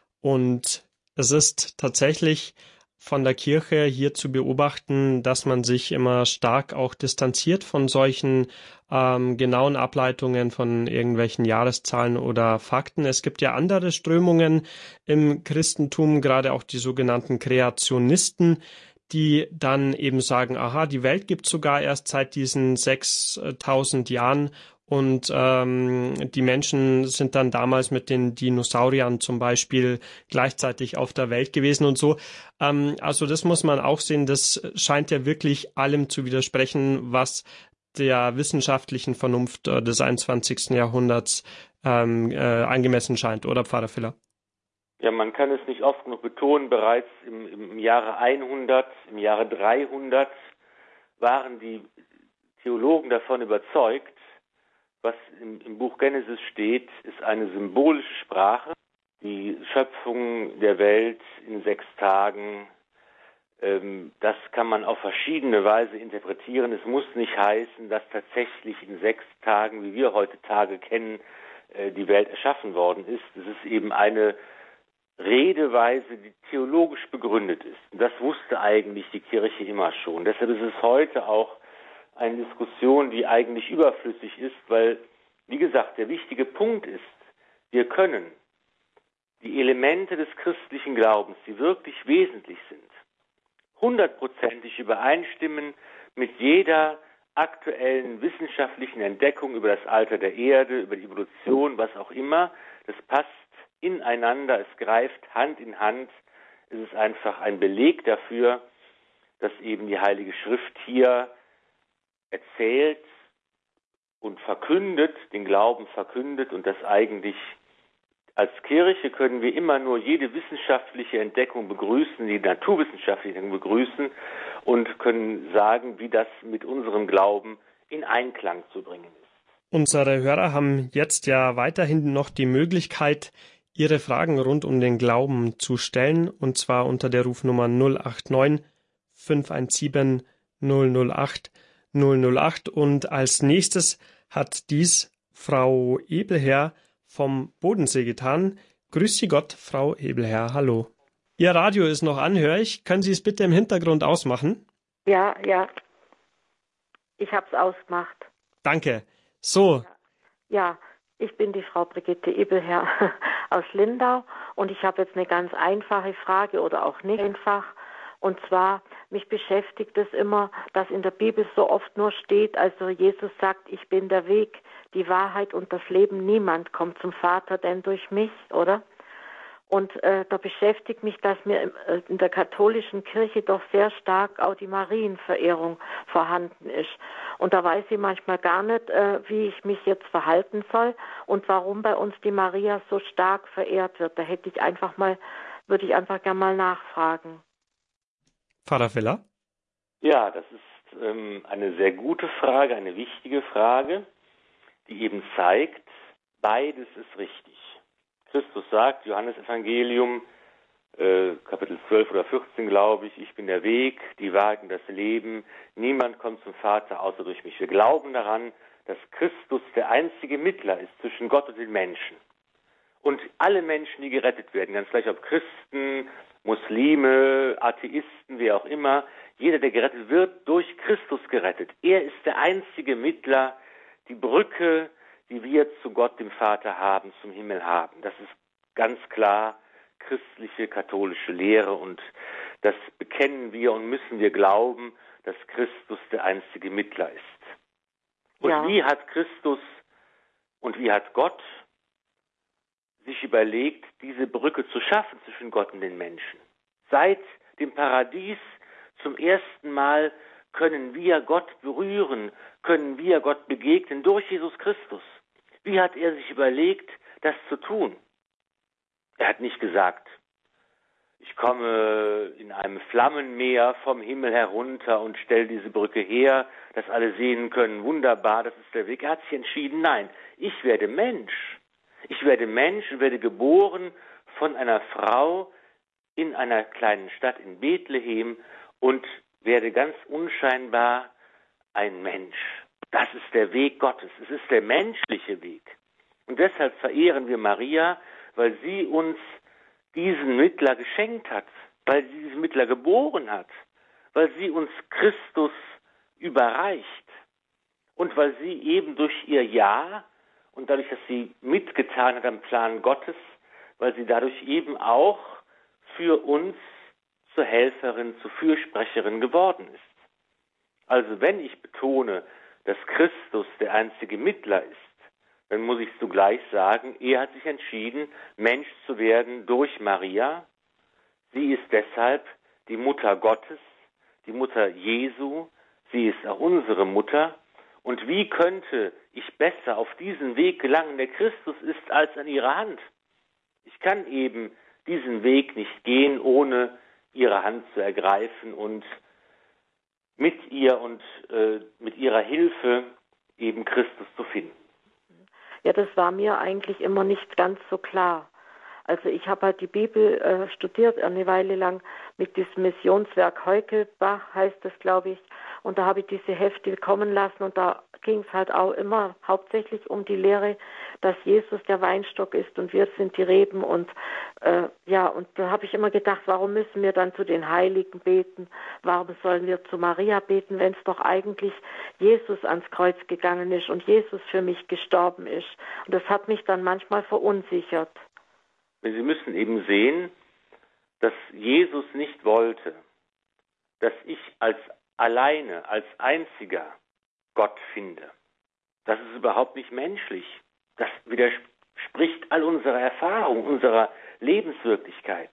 Und es ist tatsächlich von der Kirche hier zu beobachten, dass man sich immer stark auch distanziert von solchen ähm, genauen Ableitungen von irgendwelchen Jahreszahlen oder Fakten. Es gibt ja andere Strömungen im Christentum, gerade auch die sogenannten Kreationisten, die dann eben sagen, aha, die Welt gibt es sogar erst seit diesen sechstausend Jahren. Und ähm, die Menschen sind dann damals mit den Dinosauriern zum Beispiel gleichzeitig auf der Welt gewesen und so. Ähm, also das muss man auch sehen, das scheint ja wirklich allem zu widersprechen, was der wissenschaftlichen Vernunft des einundzwanzigsten Jahrhunderts ähm, äh, angemessen scheint, oder Pfarrer Filler? Ja, man kann es nicht oft genug betonen, bereits im, im Jahre hundert, im Jahre dreihundert waren die Theologen davon überzeugt, was im, im Buch Genesis steht, ist eine symbolische Sprache. Die Schöpfung der Welt in sechs Tagen, ähm, das kann man auf verschiedene Weise interpretieren. Es muss nicht heißen, dass tatsächlich in sechs Tagen, wie wir heute Tage kennen, äh, die Welt erschaffen worden ist. Es ist eben eine Redeweise, die theologisch begründet ist. Und das wusste eigentlich die Kirche immer schon. Deshalb ist es heute auch eine Diskussion, die eigentlich überflüssig ist, weil, wie gesagt, der wichtige Punkt ist, wir können die Elemente des christlichen Glaubens, die wirklich wesentlich sind, hundertprozentig übereinstimmen mit jeder aktuellen wissenschaftlichen Entdeckung über das Alter der Erde, über die Evolution, was auch immer. Das passt ineinander, es greift Hand in Hand. Es ist einfach ein Beleg dafür, dass eben die Heilige Schrift hier erzählt und verkündet, den Glauben verkündet, und das eigentlich als Kirche können wir immer nur jede wissenschaftliche Entdeckung begrüßen, die naturwissenschaftliche Entdeckung begrüßen und können sagen, wie das mit unserem Glauben in Einklang zu bringen ist. Unsere Hörer haben jetzt ja weiterhin noch die Möglichkeit, Ihre Fragen rund um den Glauben zu stellen, und zwar unter der Rufnummer null acht neun, fünf eins sieben, null null acht, null null acht. Und als nächstes hat dies Frau Ebelherr vom Bodensee getan. Grüß Sie Gott, Frau Ebelherr, hallo. Ihr Radio ist noch an, höre ich. Können Sie es bitte im Hintergrund ausmachen? Ja, ja. Ich habe es ausgemacht. Danke. So. Ja, ich bin die Frau Brigitte Ebelherr aus Lindau und ich habe jetzt eine ganz einfache Frage oder auch nicht einfach. Und zwar, mich beschäftigt es immer, dass in der Bibel so oft nur steht, also Jesus sagt, ich bin der Weg, die Wahrheit und das Leben. Niemand kommt zum Vater, denn durch mich, oder? Und äh, da beschäftigt mich, dass mir äh, in der katholischen Kirche doch sehr stark auch die Marienverehrung vorhanden ist. Und da weiß ich manchmal gar nicht, äh, wie ich mich jetzt verhalten soll und warum bei uns die Maria so stark verehrt wird. Da hätte ich einfach mal, würde ich einfach gerne mal nachfragen. Pfarrer Filler? Ja, das ist ähm, eine sehr gute Frage, eine wichtige Frage, die eben zeigt, beides ist richtig. Christus sagt, Johannes Evangelium, äh, Kapitel zwölf oder vierzehn, glaube ich, ich bin der Weg, die Wahrheit und das Leben, niemand kommt zum Vater außer durch mich. Wir glauben daran, dass Christus der einzige Mittler ist zwischen Gott und den Menschen. Und alle Menschen, die gerettet werden, ganz gleich ob Christen, Muslime, Atheisten, wie auch immer, jeder, der gerettet wird, durch Christus gerettet. Er ist der einzige Mittler, die Brücke, die wir zu Gott, dem Vater, haben, zum Himmel haben. Das ist ganz klar christliche, katholische Lehre und das bekennen wir und müssen wir glauben, dass Christus der einzige Mittler ist. Und ja. Wie hat Christus und wie hat Gott sich überlegt, diese Brücke zu schaffen zwischen Gott und den Menschen? Seit dem Paradies zum ersten Mal können wir Gott berühren, können wir Gott begegnen durch Jesus Christus. Wie hat er sich überlegt, das zu tun? Er hat nicht gesagt, ich komme in einem Flammenmeer vom Himmel herunter und stelle diese Brücke her, dass alle sehen können, wunderbar, das ist der Weg. Er hat sich entschieden, nein, ich werde Mensch. Ich werde Mensch und werde geboren von einer Frau in einer kleinen Stadt in Bethlehem und werde ganz unscheinbar ein Mensch. Das ist der Weg Gottes. Es ist der menschliche Weg. Und deshalb verehren wir Maria, weil sie uns diesen Mittler geschenkt hat, weil sie diesen Mittler geboren hat, weil sie uns Christus überreicht und weil sie eben durch ihr Ja und dadurch, dass sie mitgetan hat am Plan Gottes, weil sie dadurch eben auch für uns zur Helferin, zur Fürsprecherin geworden ist. Also wenn ich betone, dass Christus der einzige Mittler ist, dann muss ich zugleich sagen, er hat sich entschieden, Mensch zu werden durch Maria. Sie ist deshalb die Mutter Gottes, die Mutter Jesu, sie ist auch unsere Mutter. Und wie könnte ich besser auf diesen Weg gelangen, der Christus ist, als an ihrer Hand? Ich kann eben diesen Weg nicht gehen, ohne ihre Hand zu ergreifen und mit ihr und äh, mit ihrer Hilfe eben Christus zu finden. Ja, das war mir eigentlich immer nicht ganz so klar. Also ich habe halt die Bibel äh, studiert eine Weile lang mit diesem Missionswerk Heukelbach, heißt das, glaube ich. Und da habe ich diese Hefte kommen lassen und da ging es halt auch immer hauptsächlich um die Lehre, dass Jesus der Weinstock ist und wir sind die Reben. Und äh, ja, und da habe ich immer gedacht, warum müssen wir dann zu den Heiligen beten? Warum sollen wir zu Maria beten, wenn es doch eigentlich Jesus ans Kreuz gegangen ist und Jesus für mich gestorben ist? Und das hat mich dann manchmal verunsichert. Sie müssen eben sehen, dass Jesus nicht wollte, dass ich als alleine, als einziger Gott finde. Das ist überhaupt nicht menschlich. Das widerspricht all unserer Erfahrung, unserer Lebenswirklichkeit.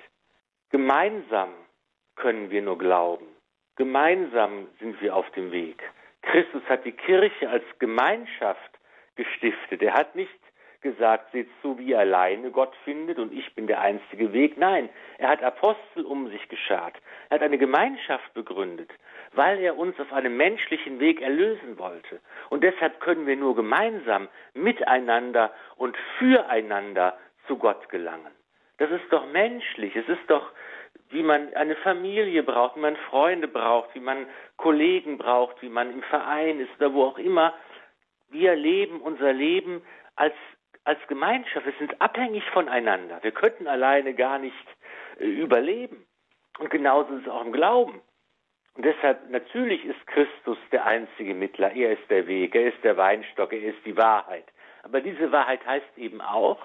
Gemeinsam können wir nur glauben. Gemeinsam sind wir auf dem Weg. Christus hat die Kirche als Gemeinschaft gestiftet. Er hat nicht gesagt, seht zu, wie ihr alleine Gott findet und ich bin der einzige Weg. Nein, er hat Apostel um sich geschart. Er hat eine Gemeinschaft begründet, weil er uns auf einem menschlichen Weg erlösen wollte. Und deshalb können wir nur gemeinsam miteinander und füreinander zu Gott gelangen. Das ist doch menschlich. Es ist doch, wie man eine Familie braucht, wie man Freunde braucht, wie man Kollegen braucht, wie man im Verein ist oder wo auch immer. Wir leben unser Leben als als Gemeinschaft. Wir sind abhängig voneinander. Wir könnten alleine gar nicht äh, überleben. Und genauso ist es auch im Glauben. Und deshalb, natürlich ist Christus der einzige Mittler. Er ist der Weg, er ist der Weinstock, er ist die Wahrheit. Aber diese Wahrheit heißt eben auch,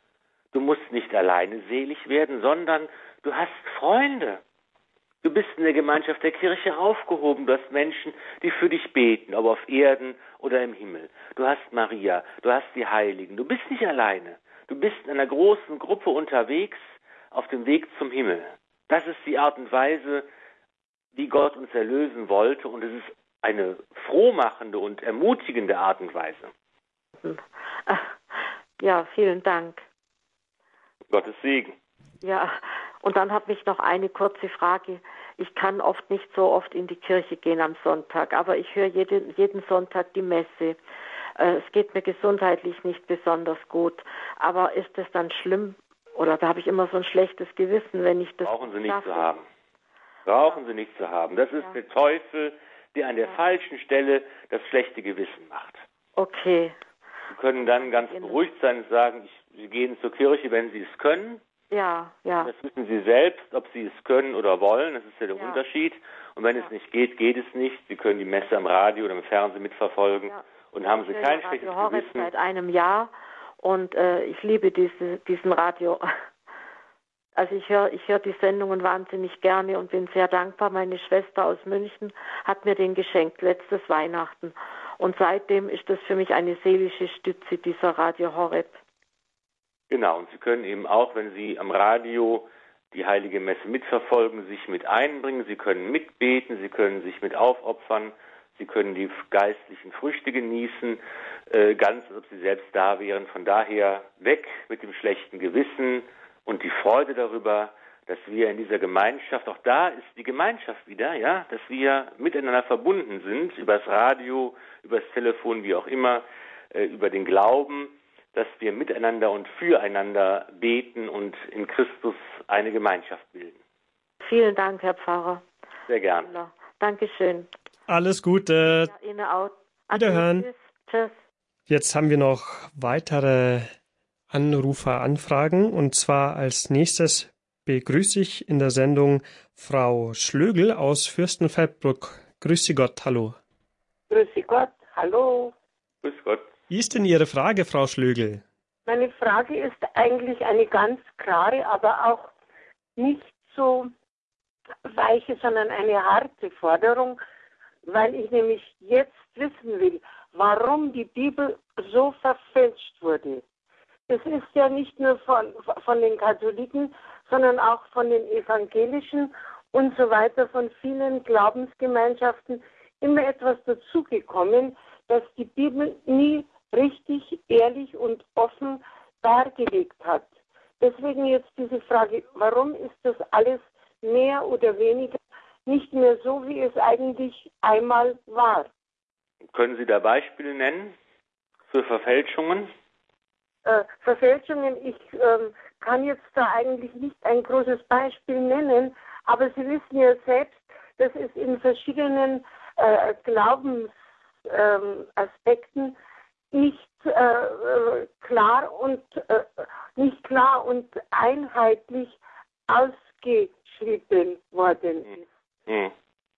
du musst nicht alleine selig werden, sondern du hast Freunde. Du bist in der Gemeinschaft der Kirche aufgehoben. Du hast Menschen, die für dich beten, ob auf Erden oder im Himmel. Du hast Maria, du hast die Heiligen. Du bist nicht alleine. Du bist in einer großen Gruppe unterwegs auf dem Weg zum Himmel. Das ist die Art und Weise, wie Gott uns erlösen wollte. Und es ist eine frohmachende und ermutigende Art und Weise. Ja, vielen Dank. Gottes Segen. Ja, und dann habe ich noch eine kurze Frage. Ich kann oft nicht so oft in die Kirche gehen am Sonntag, aber ich höre jeden, jeden Sonntag die Messe. Äh, es geht mir gesundheitlich nicht besonders gut. Aber ist das dann schlimm? Oder da habe ich immer so ein schlechtes Gewissen, wenn ich das Brauchen Sie nicht schaffe. zu haben. Brauchen Sie nicht zu haben. Das ist ja der Teufel, der an der ja. falschen Stelle das schlechte Gewissen macht. Okay. Sie können dann ganz beruhigt sein und sagen, ich, Sie gehen zur Kirche, wenn Sie es können. Ja, ja. Das wissen Sie selbst, ob Sie es können oder wollen. Das ist ja der ja. Unterschied. Und wenn ja. es nicht geht, geht es nicht. Sie können die Messe am Radio oder im Fernsehen mitverfolgen ja. und haben Sie kein schlechtes Radio Horeb Gewissen. Seit einem Jahr und äh, ich liebe diese, diesen Radio. Also ich höre ich höre die Sendungen wahnsinnig gerne und bin sehr dankbar. Meine Schwester aus München hat mir den geschenkt, letztes Weihnachten. Und seitdem ist das für mich eine seelische Stütze, dieser Radio Horeb. Genau, und Sie können eben auch, wenn Sie am Radio die Heilige Messe mitverfolgen, sich mit einbringen. Sie können mitbeten, Sie können sich mit aufopfern, Sie können die geistlichen Früchte genießen, äh, ganz als ob Sie selbst da wären. Von daher weg mit dem schlechten Gewissen und die Freude darüber, dass wir in dieser Gemeinschaft, auch da ist die Gemeinschaft wieder, ja, dass wir miteinander verbunden sind, übers Radio, übers Telefon, wie auch immer, äh, über den Glauben, dass wir miteinander und füreinander beten und in Christus eine Gemeinschaft bilden. Vielen Dank, Herr Pfarrer. Sehr gern. Dankeschön. Alles Gute. Ja, Ihnen auch. Wiederhören. Tschüss. Tschüss. Jetzt haben wir noch weitere Anrufer, Anfragen. Und zwar als nächstes begrüße ich in der Sendung Frau Schlögl aus Fürstenfeldbruck. Grüße Gott, hallo. Grüße Gott, hallo. Grüß Gott. Wie ist denn Ihre Frage, Frau Schlögl? Meine Frage ist eigentlich eine ganz klare, aber auch nicht so weiche, sondern eine harte Forderung, weil ich nämlich jetzt wissen will, warum die Bibel so verfälscht wurde. Es ist ja nicht nur von, von den Katholiken, sondern auch von den Evangelischen und so weiter, von vielen Glaubensgemeinschaften immer etwas dazugekommen, dass die Bibel nie richtig, ehrlich und offen dargelegt hat. deswegen jetzt diese Frage, warum ist das alles mehr oder weniger nicht mehr so, wie es eigentlich einmal war? Können Sie da Beispiele nennen für Verfälschungen? Äh, Verfälschungen, ich ähm, kann jetzt da eigentlich nicht ein großes Beispiel nennen, aber Sie wissen ja selbst, dass es in verschiedenen äh, Glaubensaspekten ähm, nicht äh, klar und äh, nicht klar und einheitlich ausgeschrieben worden ist. Hm.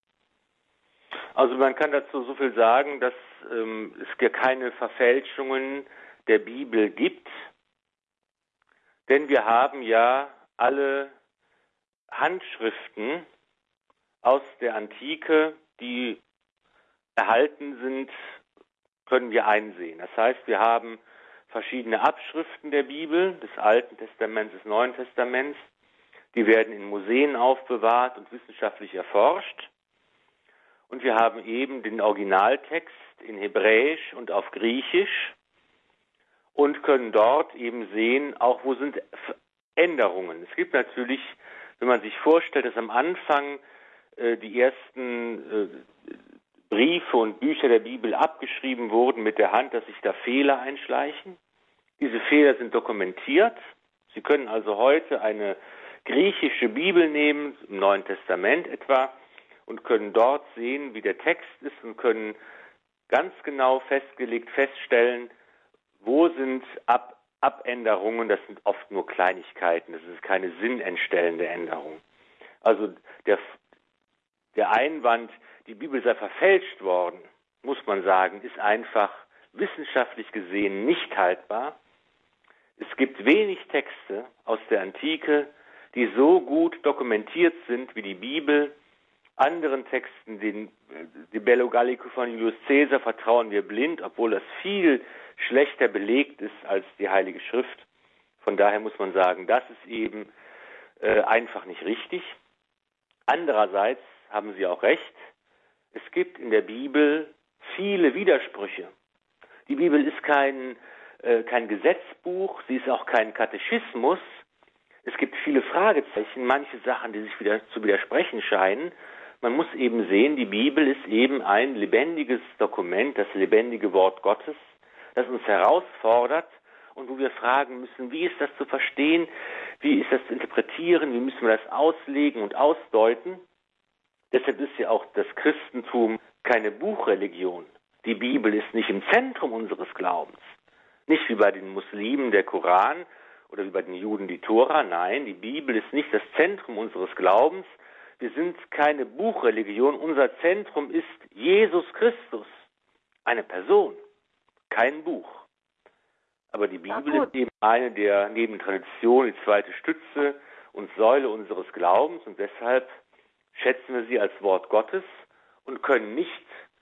Also man kann dazu so viel sagen, dass ähm, es ja keine Verfälschungen der Bibel gibt, denn wir haben ja alle Handschriften aus der Antike, die erhalten sind, können wir einsehen. Das heißt, wir haben verschiedene Abschriften der Bibel, des Alten Testaments, des Neuen Testaments, die werden in Museen aufbewahrt und wissenschaftlich erforscht. Und wir haben eben den Originaltext in Hebräisch und auf Griechisch und können dort eben sehen, auch wo sind Änderungen. Es gibt natürlich, wenn man sich vorstellt, dass am Anfang äh, die ersten äh, Briefe und Bücher der Bibel abgeschrieben wurden mit der Hand, dass sich da Fehler einschleichen. Diese Fehler sind dokumentiert. Sie können also heute eine griechische Bibel nehmen, im Neuen Testament etwa, und können dort sehen, wie der Text ist und können ganz genau festgelegt feststellen, wo sind Ab- Abänderungen, das sind oft nur Kleinigkeiten, das ist keine sinnentstellende Änderung. Also der, der Einwand, die Bibel sei verfälscht worden, muss man sagen, ist einfach wissenschaftlich gesehen nicht haltbar. Es gibt wenig Texte aus der Antike, die so gut dokumentiert sind wie die Bibel. Anderen Texten, den die Bello Gallico von Julius Caesar, vertrauen wir blind, obwohl das viel schlechter belegt ist als die Heilige Schrift. Von daher muss man sagen, das ist eben äh, einfach nicht richtig. Andererseits haben Sie auch recht, es gibt in der Bibel viele Widersprüche. Die Bibel ist kein, äh, kein Gesetzbuch, sie ist auch kein Katechismus. Es gibt viele Fragezeichen, manche Sachen, die sich wieder zu widersprechen scheinen. Man muss eben sehen, die Bibel ist eben ein lebendiges Dokument, das lebendige Wort Gottes, das uns herausfordert und wo wir fragen müssen, wie ist das zu verstehen, wie ist das zu interpretieren, wie müssen wir das auslegen und ausdeuten. Deshalb ist ja auch das Christentum keine Buchreligion. Die Bibel ist nicht im Zentrum unseres Glaubens. Nicht wie bei den Muslimen der Koran oder wie bei den Juden die Tora. Nein, die Bibel ist nicht das Zentrum unseres Glaubens. Wir sind keine Buchreligion. Unser Zentrum ist Jesus Christus. Eine Person, kein Buch. Aber die Bibel ist eben eine der neben Tradition die zweite Stütze und Säule unseres Glaubens und deshalb schätzen wir sie als Wort Gottes und können nicht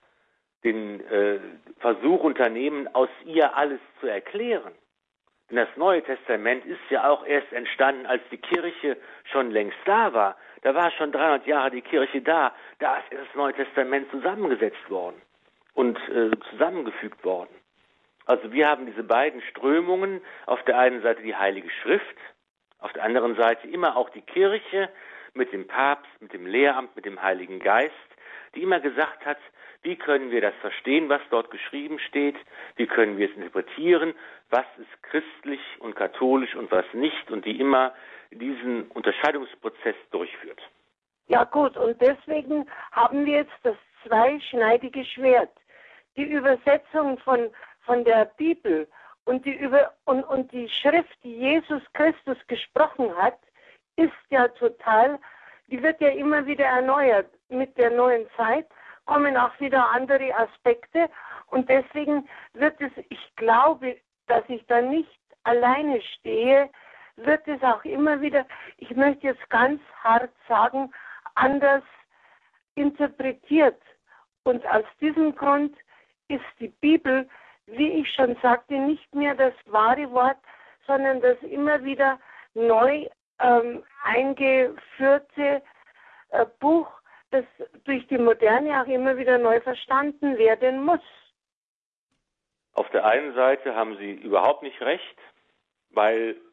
den äh, Versuch unternehmen, aus ihr alles zu erklären. Denn das Neue Testament ist ja auch erst entstanden, als die Kirche schon längst da war. Da war schon dreihundert Jahre die Kirche da. Da ist das Neue Testament zusammengesetzt worden und äh, zusammengefügt worden. Also wir haben diese beiden Strömungen, auf der einen Seite die Heilige Schrift, auf der anderen Seite immer auch die Kirche mit dem Papst, mit dem Lehramt, mit dem Heiligen Geist, die immer gesagt hat, wie können wir das verstehen, was dort geschrieben steht, wie können wir es interpretieren, was ist christlich und katholisch und was nicht und die immer diesen Unterscheidungsprozess durchführt. Ja gut, und deswegen haben wir jetzt das zweischneidige Schwert. Die Übersetzung von, von der Bibel und die, Über und, und die Schrift, die Jesus Christus gesprochen hat, ist ja total, die wird ja immer wieder erneuert. Mit der neuen Zeit kommen auch wieder andere Aspekte und deswegen wird es, ich glaube, dass ich da nicht alleine stehe, wird es auch immer wieder, ich möchte jetzt ganz hart sagen, anders interpretiert. Und aus diesem Grund ist die Bibel, wie ich schon sagte, nicht mehr das wahre Wort, sondern das immer wieder neu ähm, eingeführte äh, Buch, das durch die Moderne auch immer wieder neu verstanden werden muss. Auf der einen Seite haben Sie überhaupt nicht recht, weil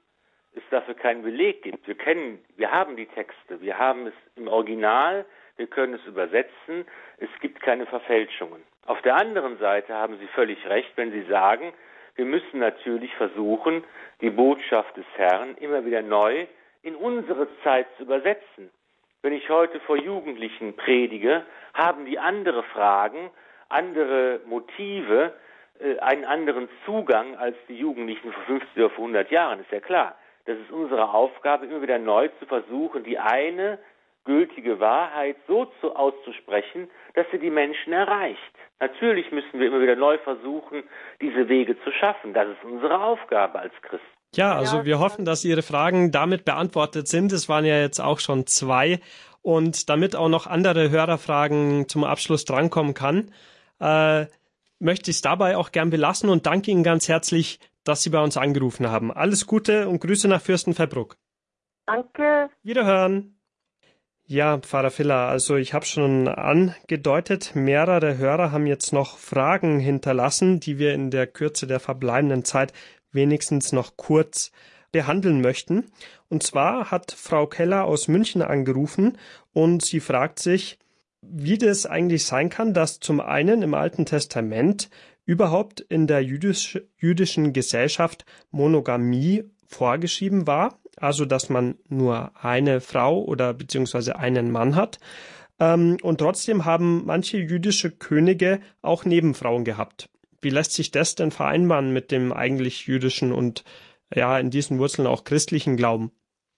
es dafür keinen Beleg gibt. Wir kennen, wir haben die Texte, wir haben es im Original, wir können es übersetzen, es gibt keine Verfälschungen. Auf der anderen Seite haben Sie völlig recht, wenn Sie sagen, wir müssen natürlich versuchen, die Botschaft des Herrn immer wieder neu in unsere Zeit zu übersetzen. Wenn ich heute vor Jugendlichen predige, haben die andere Fragen, andere Motive, äh, einen anderen Zugang als die Jugendlichen vor fünfzig oder vor hundert Jahren, ist ja klar. Das ist unsere Aufgabe, immer wieder neu zu versuchen, die eine gültige Wahrheit so zu, auszusprechen, dass sie die Menschen erreicht. Natürlich müssen wir immer wieder neu versuchen, diese Wege zu schaffen. Das ist unsere Aufgabe als Christen. Ja, also wir hoffen, dass Ihre Fragen damit beantwortet sind. Es waren ja jetzt auch schon zwei. Und damit auch noch andere Hörerfragen zum Abschluss drankommen kann, äh, möchte ich es dabei auch gern belassen und danke Ihnen ganz herzlich, dass Sie bei uns angerufen haben. Alles Gute und Grüße nach Fürstenfeldbruck. Danke. Wiederhören. Ja, Pfarrer Filler, also ich habe schon angedeutet, mehrere Hörer haben jetzt noch Fragen hinterlassen, die wir in der Kürze der verbleibenden Zeit wenigstens noch kurz behandeln möchten. Und zwar hat Frau Keller aus München angerufen und sie fragt sich, wie das eigentlich sein kann, dass zum einen im Alten Testament überhaupt in der jüdisch, jüdischen Gesellschaft Monogamie vorgeschrieben war, also dass man nur eine Frau oder beziehungsweise einen Mann hat. Ähm, und trotzdem haben manche jüdische Könige auch Nebenfrauen gehabt. Wie lässt sich das denn vereinbaren mit dem eigentlich jüdischen und ja in diesen Wurzeln auch christlichen Glauben?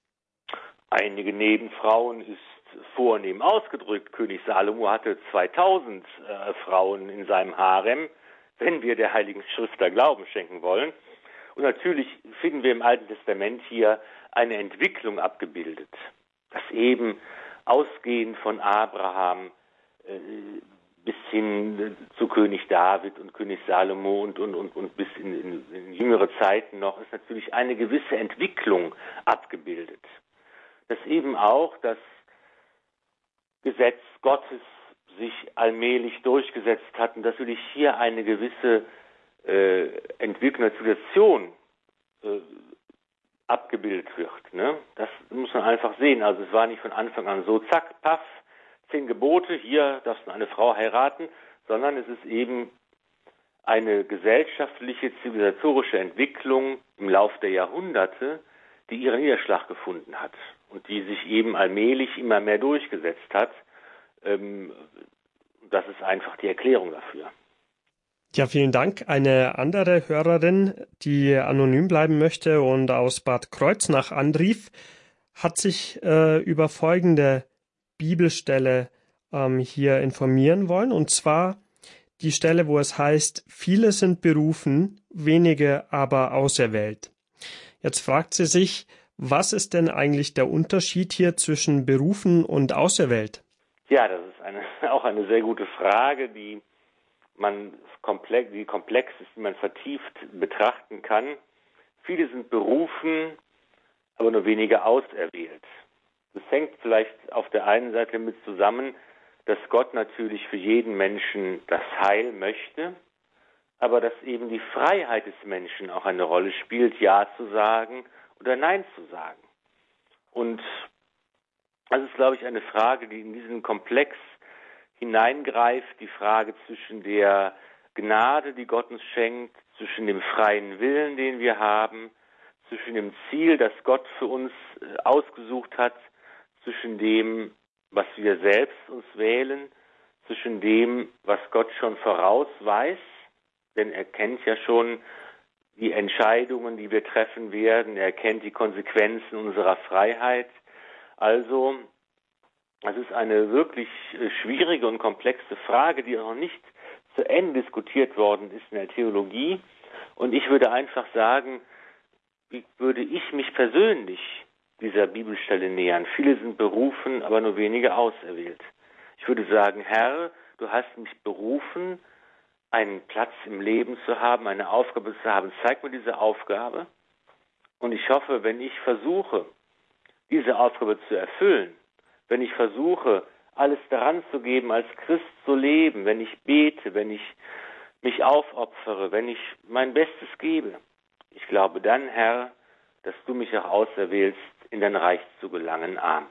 Einige Nebenfrauen ist vornehm ausgedrückt. König Salomo hatte zweitausend äh, Frauen in seinem Harem, wenn wir der Heiligen Schrift da Glauben schenken wollen. Und natürlich finden wir im Alten Testament hier eine Entwicklung abgebildet, dass eben ausgehend von Abraham äh, bis hin äh, zu König David und König Salomo und, und, und, und bis in, in, in jüngere Zeiten noch, ist natürlich eine gewisse Entwicklung abgebildet. Dass eben auch das Gesetz Gottes sich allmählich durchgesetzt hat und dass natürlich hier eine gewisse äh, Entwicklung der Zivilisation äh, abgebildet wird. Ne? Das muss man einfach sehen. Also es war nicht von Anfang an so, zack, paff, zehn Gebote, hier darfst du eine Frau heiraten, sondern es ist eben eine gesellschaftliche, zivilisatorische Entwicklung im Lauf der Jahrhunderte, die ihren Niederschlag gefunden hat und die sich eben allmählich immer mehr durchgesetzt hat. Ähm, das ist einfach die Erklärung dafür. Ja, vielen Dank. Eine andere Hörerin, die anonym bleiben möchte und aus Bad Kreuznach anrief, hat sich äh, über folgende Bibelstelle ähm, hier informieren wollen. Und zwar die Stelle, wo es heißt, viele sind berufen, wenige aber auserwählt. Jetzt fragt sie sich, was ist denn eigentlich der Unterschied hier zwischen berufen und auserwählt? Ja, das ist eine, auch eine sehr gute Frage, die man komplex, die komplex ist, die man vertieft betrachten kann. Viele sind berufen, aber nur wenige auserwählt. Das hängt vielleicht auf der einen Seite mit zusammen, dass Gott natürlich für jeden Menschen das Heil möchte, aber dass eben die Freiheit des Menschen auch eine Rolle spielt, Ja zu sagen oder Nein zu sagen. Und das ist, glaube ich, eine Frage, die in diesen Komplex hineingreift, die Frage zwischen der Gnade, die Gott uns schenkt, zwischen dem freien Willen, den wir haben, zwischen dem Ziel, das Gott für uns ausgesucht hat, zwischen dem, was wir selbst uns wählen, zwischen dem, was Gott schon voraus weiß, denn er kennt ja schon die Entscheidungen, die wir treffen werden, er kennt die Konsequenzen unserer Freiheit. Also, es ist eine wirklich schwierige und komplexe Frage, die noch nicht zu Ende diskutiert worden ist in der Theologie. Und ich würde einfach sagen, wie würde ich mich persönlich dieser Bibelstelle nähern? Viele sind berufen, aber nur wenige auserwählt. Ich würde sagen, Herr, du hast mich berufen, einen Platz im Leben zu haben, eine Aufgabe zu haben. Zeig mir diese Aufgabe. Und ich hoffe, wenn ich versuche, diese Aufgabe zu erfüllen, wenn ich versuche, alles daran zu geben, als Christ zu leben, wenn ich bete, wenn ich mich aufopfere, wenn ich mein Bestes gebe, ich glaube dann, Herr, dass du mich auch auserwählst, in dein Reich zu gelangen. Amen.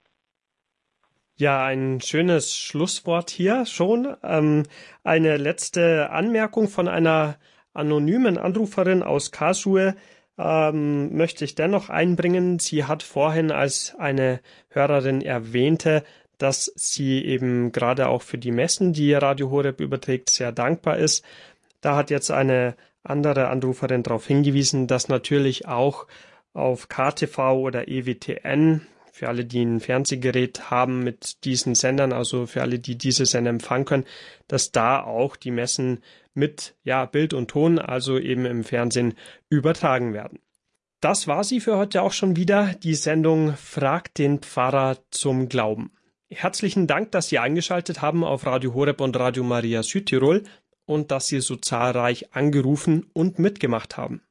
Ja, ein schönes Schlusswort hier schon. Ähm, eine letzte Anmerkung von einer anonymen Anruferin aus Karlsruhe ähm, möchte ich dennoch einbringen. Sie hat vorhin, als eine Hörerin erwähnte, dass sie eben gerade auch für die Messen, die Radio Horeb überträgt, sehr dankbar ist. Da hat jetzt eine andere Anruferin darauf hingewiesen, dass natürlich auch auf K T V oder E W T N, für alle, die ein Fernsehgerät haben mit diesen Sendern, also für alle, die diese Sender empfangen können, dass da auch die Messen mit ja, Bild und Ton, also eben im Fernsehen, übertragen werden. Das war sie für heute auch schon wieder, die Sendung Fragt den Pfarrer zum Glauben. Herzlichen Dank, dass Sie eingeschaltet haben auf Radio Horeb und Radio Maria Südtirol und dass Sie so zahlreich angerufen und mitgemacht haben.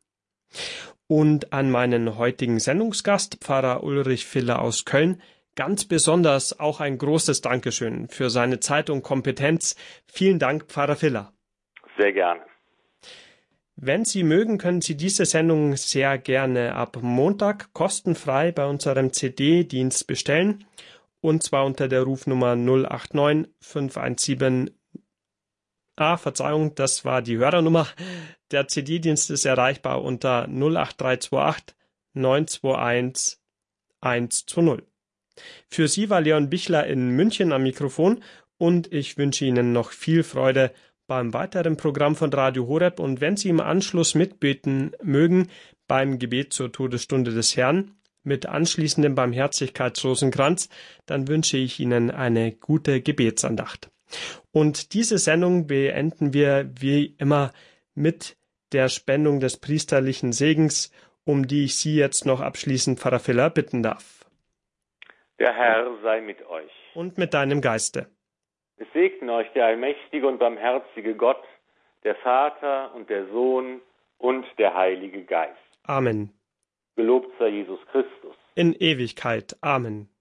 Und an meinen heutigen Sendungsgast, Pfarrer Ulrich Filler aus Köln, ganz besonders auch ein großes Dankeschön für seine Zeit und Kompetenz. Vielen Dank, Pfarrer Filler. Sehr gerne. Wenn Sie mögen, können Sie diese Sendung sehr gerne ab Montag kostenfrei bei unserem C D-Dienst bestellen. Und zwar unter der Rufnummer null acht neun fünf eins sieben. Ah, Verzeihung, das war die Hörernummer. Der C D-Dienst ist erreichbar unter null acht drei zwei acht neun zwei eins eins zwei null. Für Sie war Leon Bichler in München am Mikrofon und ich wünsche Ihnen noch viel Freude beim weiteren Programm von Radio Horeb. Und wenn Sie im Anschluss mitbeten mögen beim Gebet zur Todesstunde des Herrn, mit anschließendem Barmherzigkeitsrosenkranz, dann wünsche ich Ihnen eine gute Gebetsandacht. Und diese Sendung beenden wir wie immer mit der Spendung des priesterlichen Segens, um die ich Sie jetzt noch abschließend, Pfarrer Filler, bitten darf. Der Herr sei mit euch. Und mit deinem Geiste. Es segne euch der allmächtige und barmherzige Gott, der Vater und der Sohn und der Heilige Geist. Amen. Gelobt sei Jesus Christus. In Ewigkeit. Amen.